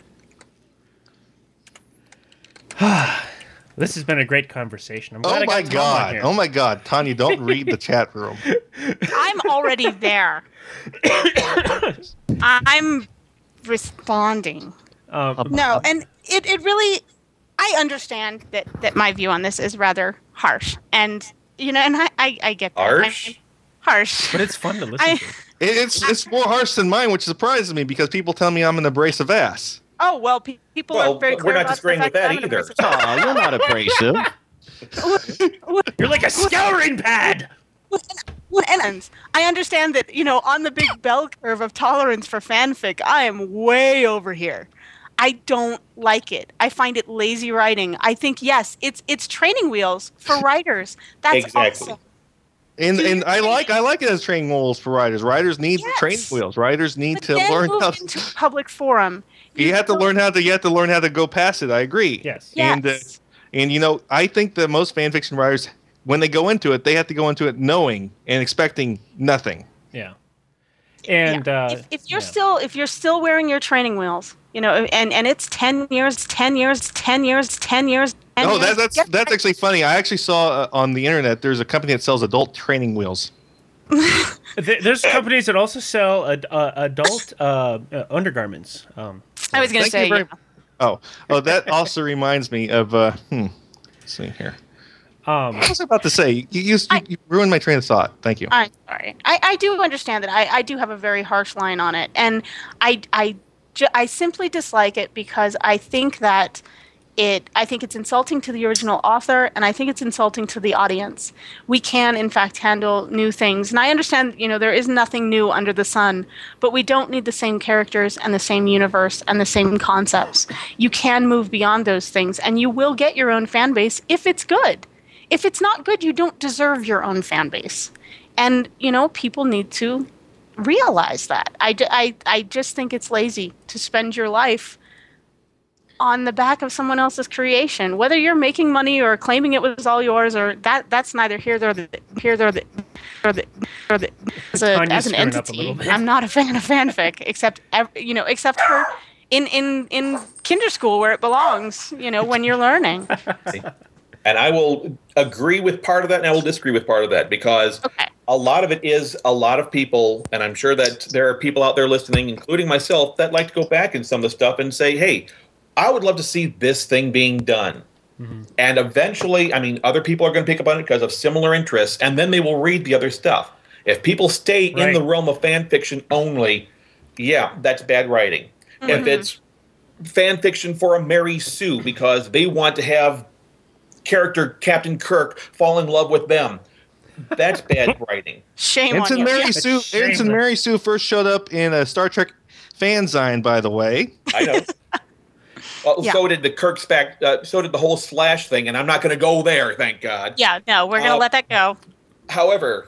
This has been a great conversation. I'm glad Oh I got my Tom on God! here. Oh my God, Tanya, don't read the chat room. I'm already there. I'm responding. Um, No, and it, it really, I understand that, that my view on this is rather harsh. And, you know, and I, I, I get that. Harsh? I- harsh. but it's fun to listen I, to. It- It's it's more harsh than mine, which surprises me because people tell me I'm an abrasive ass. oh, well, pe- people Well, are very we're clear not about the disagreeing fact with that I'm an either. abrasive- oh, you're not abrasive. You're like a scouring pad. And I understand that, you know, on the big bell curve of tolerance for fanfic, I am way over here. I don't like it. I find it lazy writing. I think, yes, it's it's training wheels for writers. That's Exactly. awesome. And Do and your I thing. like I like it as training wheels for writers. Writers need Yes. training wheels. Writers need But to then learn move how. into a public forum. You have to don't- learn how to. You have to learn how to go past it. I agree. Yes. And uh, Yes. and you know, I think that most fan fiction writers, when they go into it, they have to go into it knowing and expecting nothing. Yeah. And Yeah. uh, if, if you're yeah. still if you're still wearing your training wheels, you know, and and it's ten years, ten years, ten years, ten years. ten Oh, years, that, that's get that's ready. actually funny. I actually saw uh, on the internet there's a company that sells adult training wheels. Th- there's companies that also sell ad- uh, adult uh, uh, undergarments. Um, I was going to Thank you say, very- yeah. Oh, oh, that also reminds me of. Uh, hmm. Let's see here. um, What was I about to say? You, you, you, you ruined my train of thought. Thank you. I'm sorry. I, I do understand that. I, I do have a very harsh line on it, and I I, ju- I simply dislike it because I think that it. I think it's insulting to the original author, and I think it's insulting to the audience. We can, in fact, handle new things, and I understand. You know, there is nothing new under the sun, but we don't need the same characters and the same universe and the same concepts. You can move beyond those things, and you will get your own fan base if it's good. If it's not good, you don't deserve your own fan base. And, you know, people need to realize that. I, ju- I, I just think it's lazy to spend your life on the back of someone else's creation. Whether you're making money or claiming it was all yours, or that that's neither here nor the here nor the or the, or the as, a, Tanya's as an screwing up a little entity. bit. I'm not a fan of fanfic, except ev- you know, except for in in in kinder school where it belongs. You know, when you're learning. And I will agree with part of that, and I will disagree with part of that, because Okay. a lot of it is a lot of people, and I'm sure that there are people out there listening, including myself, that like to go back in some of the stuff and say, hey, I would love to see this thing being done. Mm-hmm. And eventually, I mean, other people are going to pick up on it because of similar interests, and then they will read the other stuff. If people stay in Right. the realm of fan fiction only, yeah, that's bad writing. If it's fan fiction for a Mary Sue because they want to have character Captain Kirk fall in love with them, that's bad writing. Shame Ensign on you. Mary It's Sue. shameless. Ensign Mary Sue first showed up in a Star Trek fanzine, by the way. I know. Well, Yeah. so did the Kirk spec. Uh, so did the whole Slash thing, and I'm not going to go there. Thank God. Yeah, no, we're gonna Uh, let that go. However,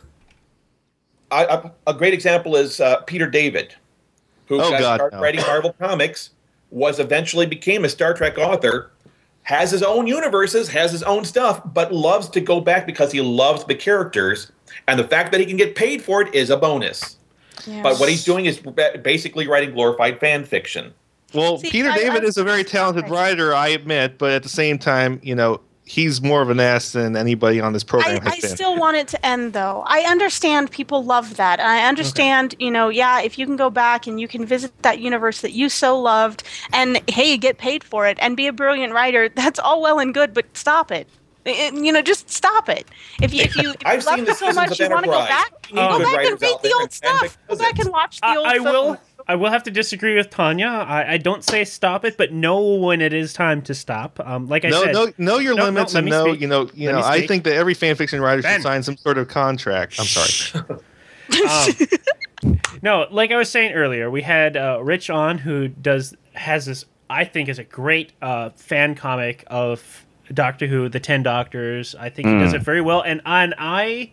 I, I, a great example is uh, Peter David, who Oh, got God, started no. writing Marvel comics, was eventually became a Star Trek author, has his own universes, has his own stuff, but loves to go back because he loves the characters, and the fact that he can get paid for it is a bonus. But what he's doing is ba- basically writing glorified fan fiction. Well, See, Peter I- David I- is a very talented writer, I admit, but at the same time, you know, he's more of an ass than anybody on this program I, has I been. still want it to end, though. I understand people love that. I understand, you know, yeah, if you can go back and you can visit that universe that you so loved, and hey, get paid for it and be a brilliant writer, that's all well and good, but stop it. It- you know, just stop it. If you if you, if you I've love seen it the so seasons much, of you want to go Enterprise. back. You need Go good back writers and read out the there, old and stuff. fanfic Go does back it. and watch the I, old I film. will. I will have to disagree with Tanya. I, I don't say stop it, but know when it is time to stop. Um, like I No, said, no, know your No, no, limits let and me know, speak. you know, you Let know. me I speak. think that every fan fiction writer Ben. should sign some sort of contract. I'm sorry. Um, no, like I was saying earlier, we had uh, Rich on who does has this. I think is a great uh, fan comic of Doctor Who, the Ten Doctors. I think he does it very well, and and I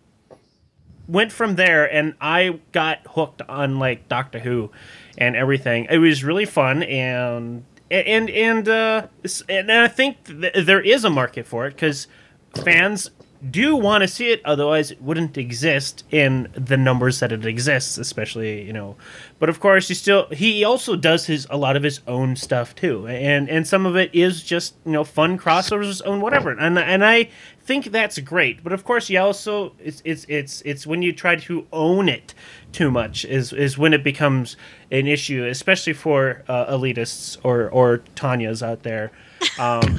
went from there, and I got hooked on like Doctor Who and everything. It was really fun, and and and uh, and I think th- there is a market for it because fans do want to see it, otherwise it wouldn't exist in the numbers that it exists, especially, you know. But of course, he still he also does his a lot of his own stuff too, and and some of it is just, you know, fun crossovers and whatever, and and I think that's great. But of course, you also it's it's it's it's when you try to own it too much is is when it becomes an issue, especially for uh, elitists or or Tanyas out there. Um,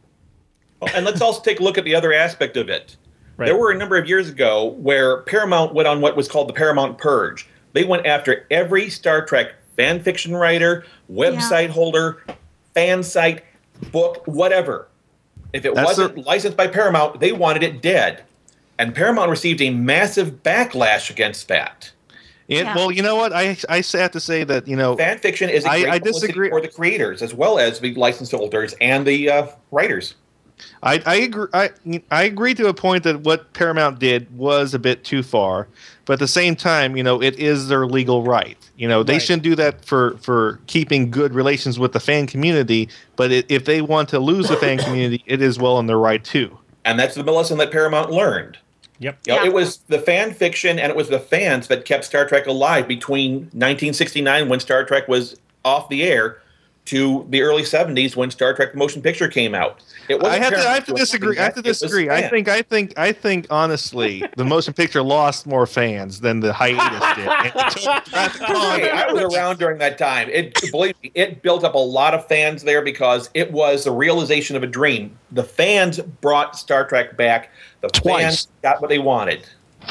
Oh, and let's also take a look at the other aspect of it. Right. There were a number of years ago where Paramount went on what was called the Paramount Purge. They went after every Star Trek fan fiction writer, website holder, fan site, book, whatever. If it That's wasn't the- licensed by Paramount, they wanted it dead. And Paramount received a massive backlash against that. It, Yeah. Well, you know what? I I have to say that, you know, Fan fiction is a I- great I publicity disagree. for the creators as well as the license holders and the uh, writers. I, I agree. I, I agree to a point that what Paramount did was a bit too far, but at the same time, you know, it is their legal right. You know, they Right. shouldn't do that for for keeping good relations with the fan community. But it, if they want to lose the fan community, it is well in their right too. And that's the lesson that Paramount learned. yep. You know, Yeah. it was the fan fiction and it was the fans that kept Star Trek alive between nineteen sixty-nine, when Star Trek was off the air, to the early seventies when Star Trek the Motion Picture came out. It I wasn't have to. I Paramount have to doing disagree. I have to it was disagree. I fans. think. I think. I think. Honestly, the motion picture lost more fans than the hiatus did. And it took Wrath of Khan- Hey, I was around during that time. It believe me, it built up a lot of fans there because it was the realization of a dream. The fans brought Star Trek back. The Twice. fans got what they wanted.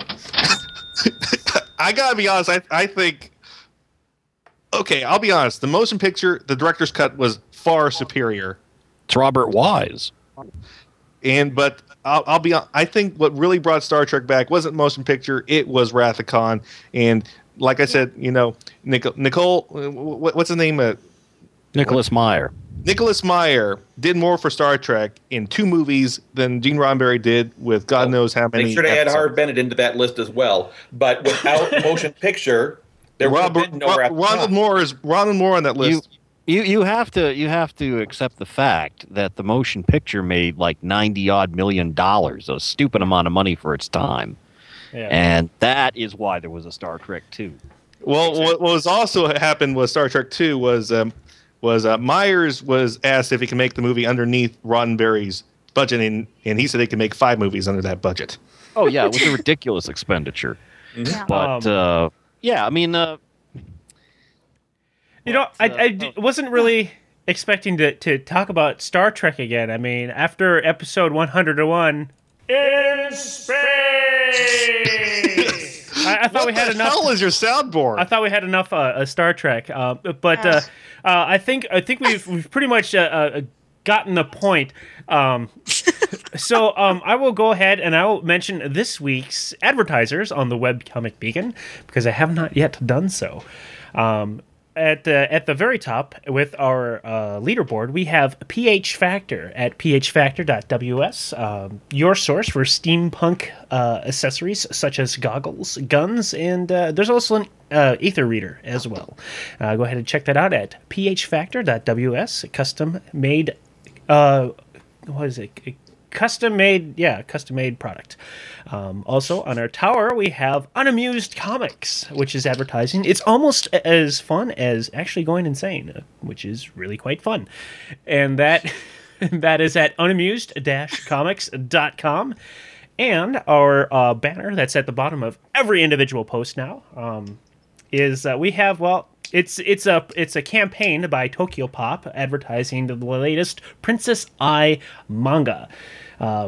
I gotta be honest. I, I think. Okay, I'll be honest. The motion picture, the director's cut, was far superior. It's Robert Wise. And but I'll, I'll be. hon- I think what really brought Star Trek back wasn't motion picture. It was Wrath of Khan. And like I said, you know, Nic- Nicole, uh, what, what's the name? Uh, Nicholas Meyer. Nicholas Meyer did more for Star Trek in two movies than Gene Roddenberry did with God knows how many. Make sure to add episodes. Harve Bennett into that list as well. But without motion picture, there would have Robert, been no Wrath of Ronald Khan. Moore is Ronald Moore on that You, list. you you have to you have to accept the fact that the motion picture made like ninety odd million dollars, a stupid amount of money for its time, Yeah. and that is why there was a Star Trek two. Well, what, what was also happened was Star Trek Two was um, was uh, Myers was asked if he can make the movie underneath Roddenberry's budget, and, and he said he could make five movies under that budget. Oh yeah, it was a ridiculous expenditure. Yeah. But Um, uh, yeah, I mean, uh, You know, I, But, I uh, d- wasn't really expecting to, to talk about Star Trek again. I mean, after episode one hundred one, in space, I, I thought What we had the enough. hell is your soundboard? I thought we had enough uh, uh, Star Trek, uh, but uh, uh, I think I think we've we've pretty much uh, uh, gotten the point. Um, so um, I will go ahead and I will mention this week's advertisers on the Webcomic Beacon because I have not yet done so. Um, at the at the very top with our uh, leaderboard, we have P H Factor at p h factor dot w s, um, your source for steampunk uh, accessories such as goggles, guns, and uh, there's also an uh, ether reader as well. Uh, go ahead and check that out at p h factor dot w s, custom made. Uh, what is it? custom made, yeah, custom made product. Um, also, on our tower, we have Unamused Comics, which is advertising. It's almost as fun as actually going insane, which is really quite fun. And that that is at unamused dash comics dot com. And our uh, banner that's at the bottom of every individual post now um, is uh, we have, well, It's it's a it's a campaign by Tokyo Pop advertising the latest Princess Ai manga, uh,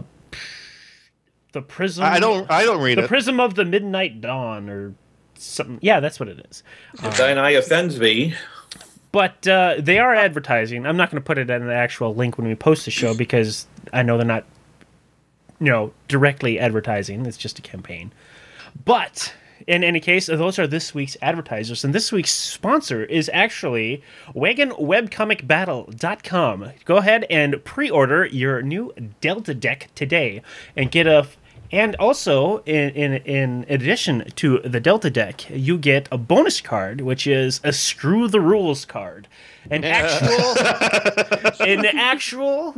the Prism. I don't I don't read the it. Prism of the Midnight Dawn or something. Yeah, that's what it is. If thine eye offends thee. But uh, they are advertising. I'm not going to put it in the actual link when we post the show because I know they're not, you know, directly advertising. It's just a campaign, but. In any case, those are this week's advertisers, and this week's sponsor is actually wagon webcomic battle dot com. Go ahead and pre-order your new Delta deck today, and get a. And also, in, in in addition to the Delta deck, you get a bonus card, which is a Screw the Rules card. An actual, an actual,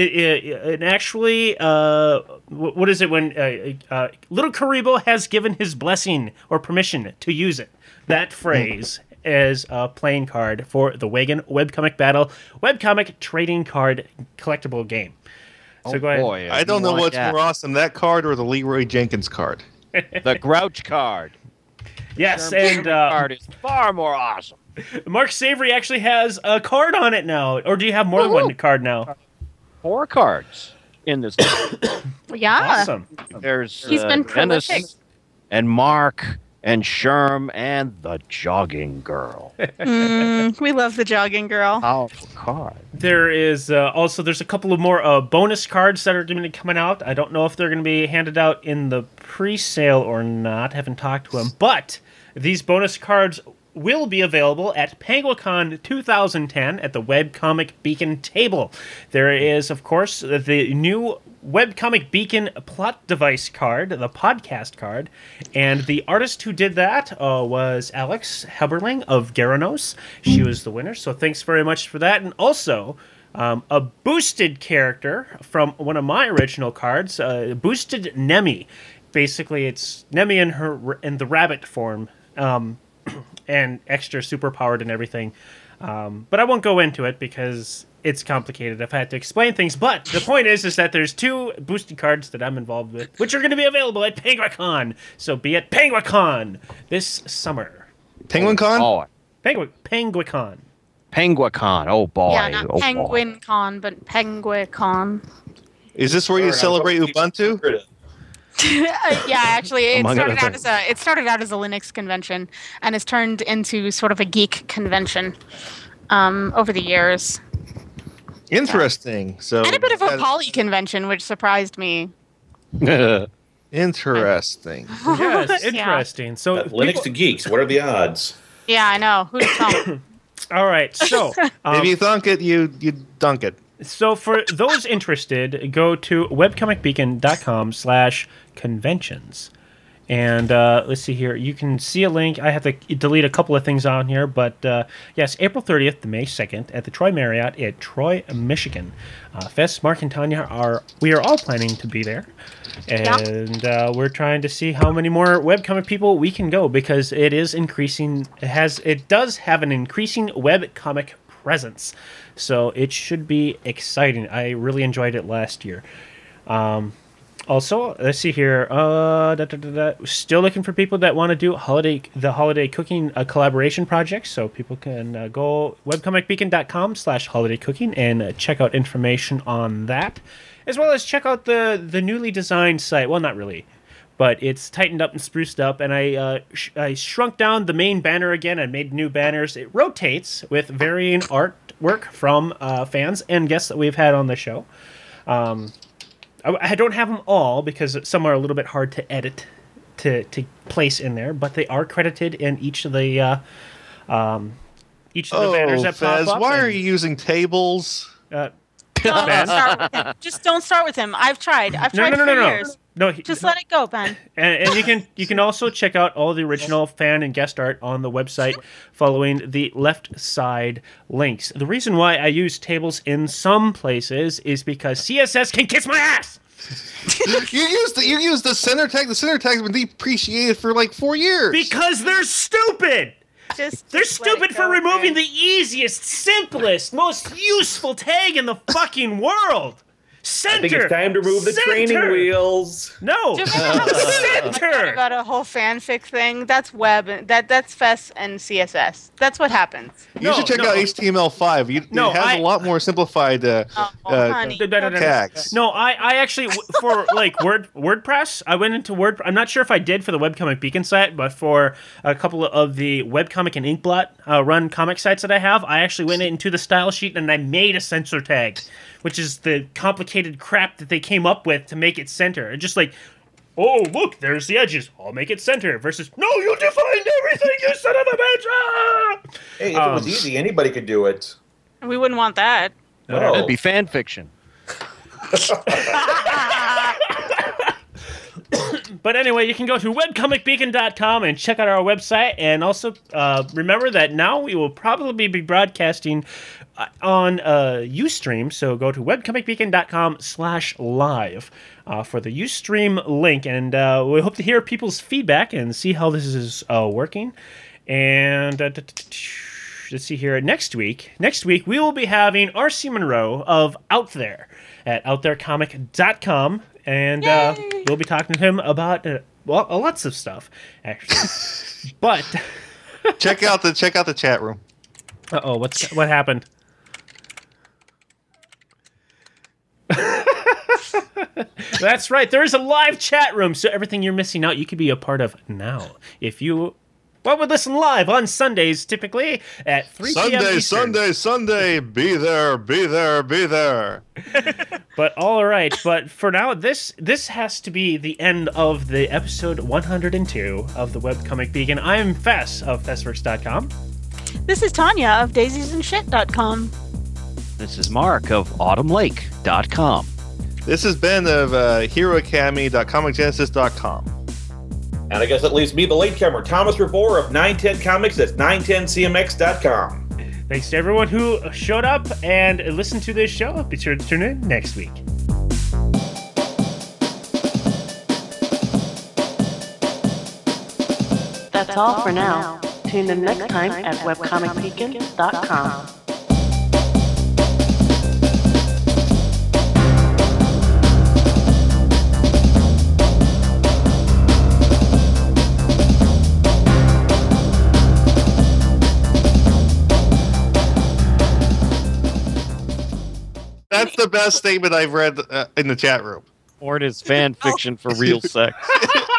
an actually, uh, what is it when uh, uh, Little Karibo has given his blessing or permission to use it? That phrase as a playing card for the Wagon Webcomic Battle webcomic trading card collectible game. So oh go ahead. Boy, I don't know like what's that. more awesome, that card or the Leroy Jenkins card. The Grouch card. Yes, Sherman and uh, card is far more awesome. Mark Savory actually has a card on it now. Or do you have more than one card now? Four cards in this. Yeah. Awesome. There's He's uh, been Dennis prolific. and Mark and Sherm and the Jogging Girl. Mm, we love the jogging girl. Powerful card. There is uh, also there's a couple of more uh, bonus cards that are going to be coming out. I don't know if they're going to be handed out in the pre-sale or not. Haven't talked to them, but these bonus cards will be available at PenguinCon twenty ten at the Webcomic Beacon table. There is, of course, the new Webcomic Beacon plot device card, the podcast card, and the artist who did that uh, was Alex Heberling of Garanos. She was the winner, so thanks very much for that. And also, um, a boosted character from one of my original cards, uh, boosted Nemi. Basically, it's Nemi in her in the rabbit form. Um, and extra superpowered and everything. Um, but I won't go into it because it's complicated. I've had to explain things. But the point is is that there's two boosted cards that I'm involved with, which are going to be available at PenguinCon. So be at PenguinCon this summer. Penguin Con? Oh, Penguin PenguinCon. PenguinCon. Oh, boy. yeah, not oh, Penguin Con, but Penguin Con. Is this where you Alright, celebrate I'll- Ubuntu? yeah, actually, it Among started other out as a it started out as a Linux convention and has turned into sort of a geek convention um, over the years, Interesting. So and a bit of a that- poly convention, which surprised me. boy. Interesting. Yes, Yeah. interesting. So Uh, Linux people- to geeks. What are the odds? Yeah, I know. Who'd have thought? all right. So um, if you thunk it, you you dunk it. So for those interested, go to webcomicbeacon.com slash conventions. And uh, let's see here. You can see a link. I have to delete a couple of things on here. But uh, yes, April thirtieth to May second at the Troy Marriott at Troy, Michigan. Uh, Fess, Mark, and Tanya are, we are all planning to be there. And uh, we're trying to see how many more webcomic people we can go because it is increasing. It has, it does have an increasing webcomic presence. So it should be exciting. I really enjoyed it last year. Um, also, let's see here. Uh, da, da, da, da. Still looking for people that want to do holiday the holiday cooking uh, collaboration projects. So people can uh, go webcomicbeacon.com slash holiday cooking and uh, check out information on that, as well as check out the the newly designed site. Well, not really, but it's tightened up and spruced up, and I uh, sh- I shrunk down the main banner again. I made new banners. It rotates with varying artwork from uh, fans and guests that we've had on the show. Um, I, I don't have them all because some are a little bit hard to edit to, to place in there, but they are credited in each of the uh, um, each of the Oh, banners that Fez, pop up. why are and, you using tables? Uh, Don't Ben? start with him. Just don't start with him. I've tried. I've No, tried no, no, for no, no. years. No, he, Just let it go, Ben. and, and you can you can also check out all the original fan and guest art on the website following the left side links. The reason why I use tables in some places is because C S S can kiss my ass. you use the you use the center tag. The center tag's been depreciated for like four years. Because they're stupid. Just They're just let it stupid for go, removing Ben. the easiest, simplest, most useful tag in the fucking world. Center. I think it's time to remove the Center. training wheels. No. Do you remember how we talked Center. about a whole fanfic thing? That's web. and- That that's F E S and C S S. That's what happens. you No, should check no. out H T M L five. You, No, it has I- a lot more simplified uh, Oh, uh, honey. tags. No, I, I actually w- for like Word WordPress, I went into Word. I'm not sure if I did for the Webcomic Beacon site, but for a couple of the Webcomic and Inkblot uh, run comic sites that I have, I actually went into the style sheet and I made a censor tag, which is the complicated crap that they came up with to make it center. And just like, oh look, there's the edges. I'll make it center. Versus, no, you defined everything, you son of a bitch. Ah! Hey, if Um, it was easy, anybody could do it. We wouldn't want that. No. That'd be fan fiction. But anyway, you can go to webcomic beacon dot com and check out our website. And also uh, remember that now we will probably be broadcasting uh, on uh, Ustream. So go to webcomic beacon dot com slash live uh, for the Ustream link. And uh, we hope to hear people's feedback and see how this is uh, working. And uh, let's see here. Next week, next week we will be having R C Monroe of Out There at out there comic dot com. And uh, Yay! we'll be talking to him about uh, well, uh, lots of stuff, actually. But check out the check out the chat room. uh oh, what's what happened? That's right. There is a live chat room, so everything you're missing out, you could be a part of now if you. Well, would listen live on Sundays, typically at three p.m. Sunday, Eastern. Sunday, Sunday. Be there, be there, be there. But all right, but for now, this this has to be the end of the episode one hundred two of the Webcomic Beacon. I'm Fess of Fessworks dot com. This is Tanya of daisies and shit dot com. This is Mark of autumn lake dot com. This is Ben of uh, hero academy dot comic genesis dot com. And I guess that leaves me, the latecomer, Thomas Revore of nine ten Comics. That's nine ten C M X dot com. Thanks to everyone who showed up and listened to this show. Be sure to tune in next week. That's all for now. Tune in next time at webcomic beacon dot com. That's the best statement I've read uh, in the chat room. Or it is fan fiction for real sex.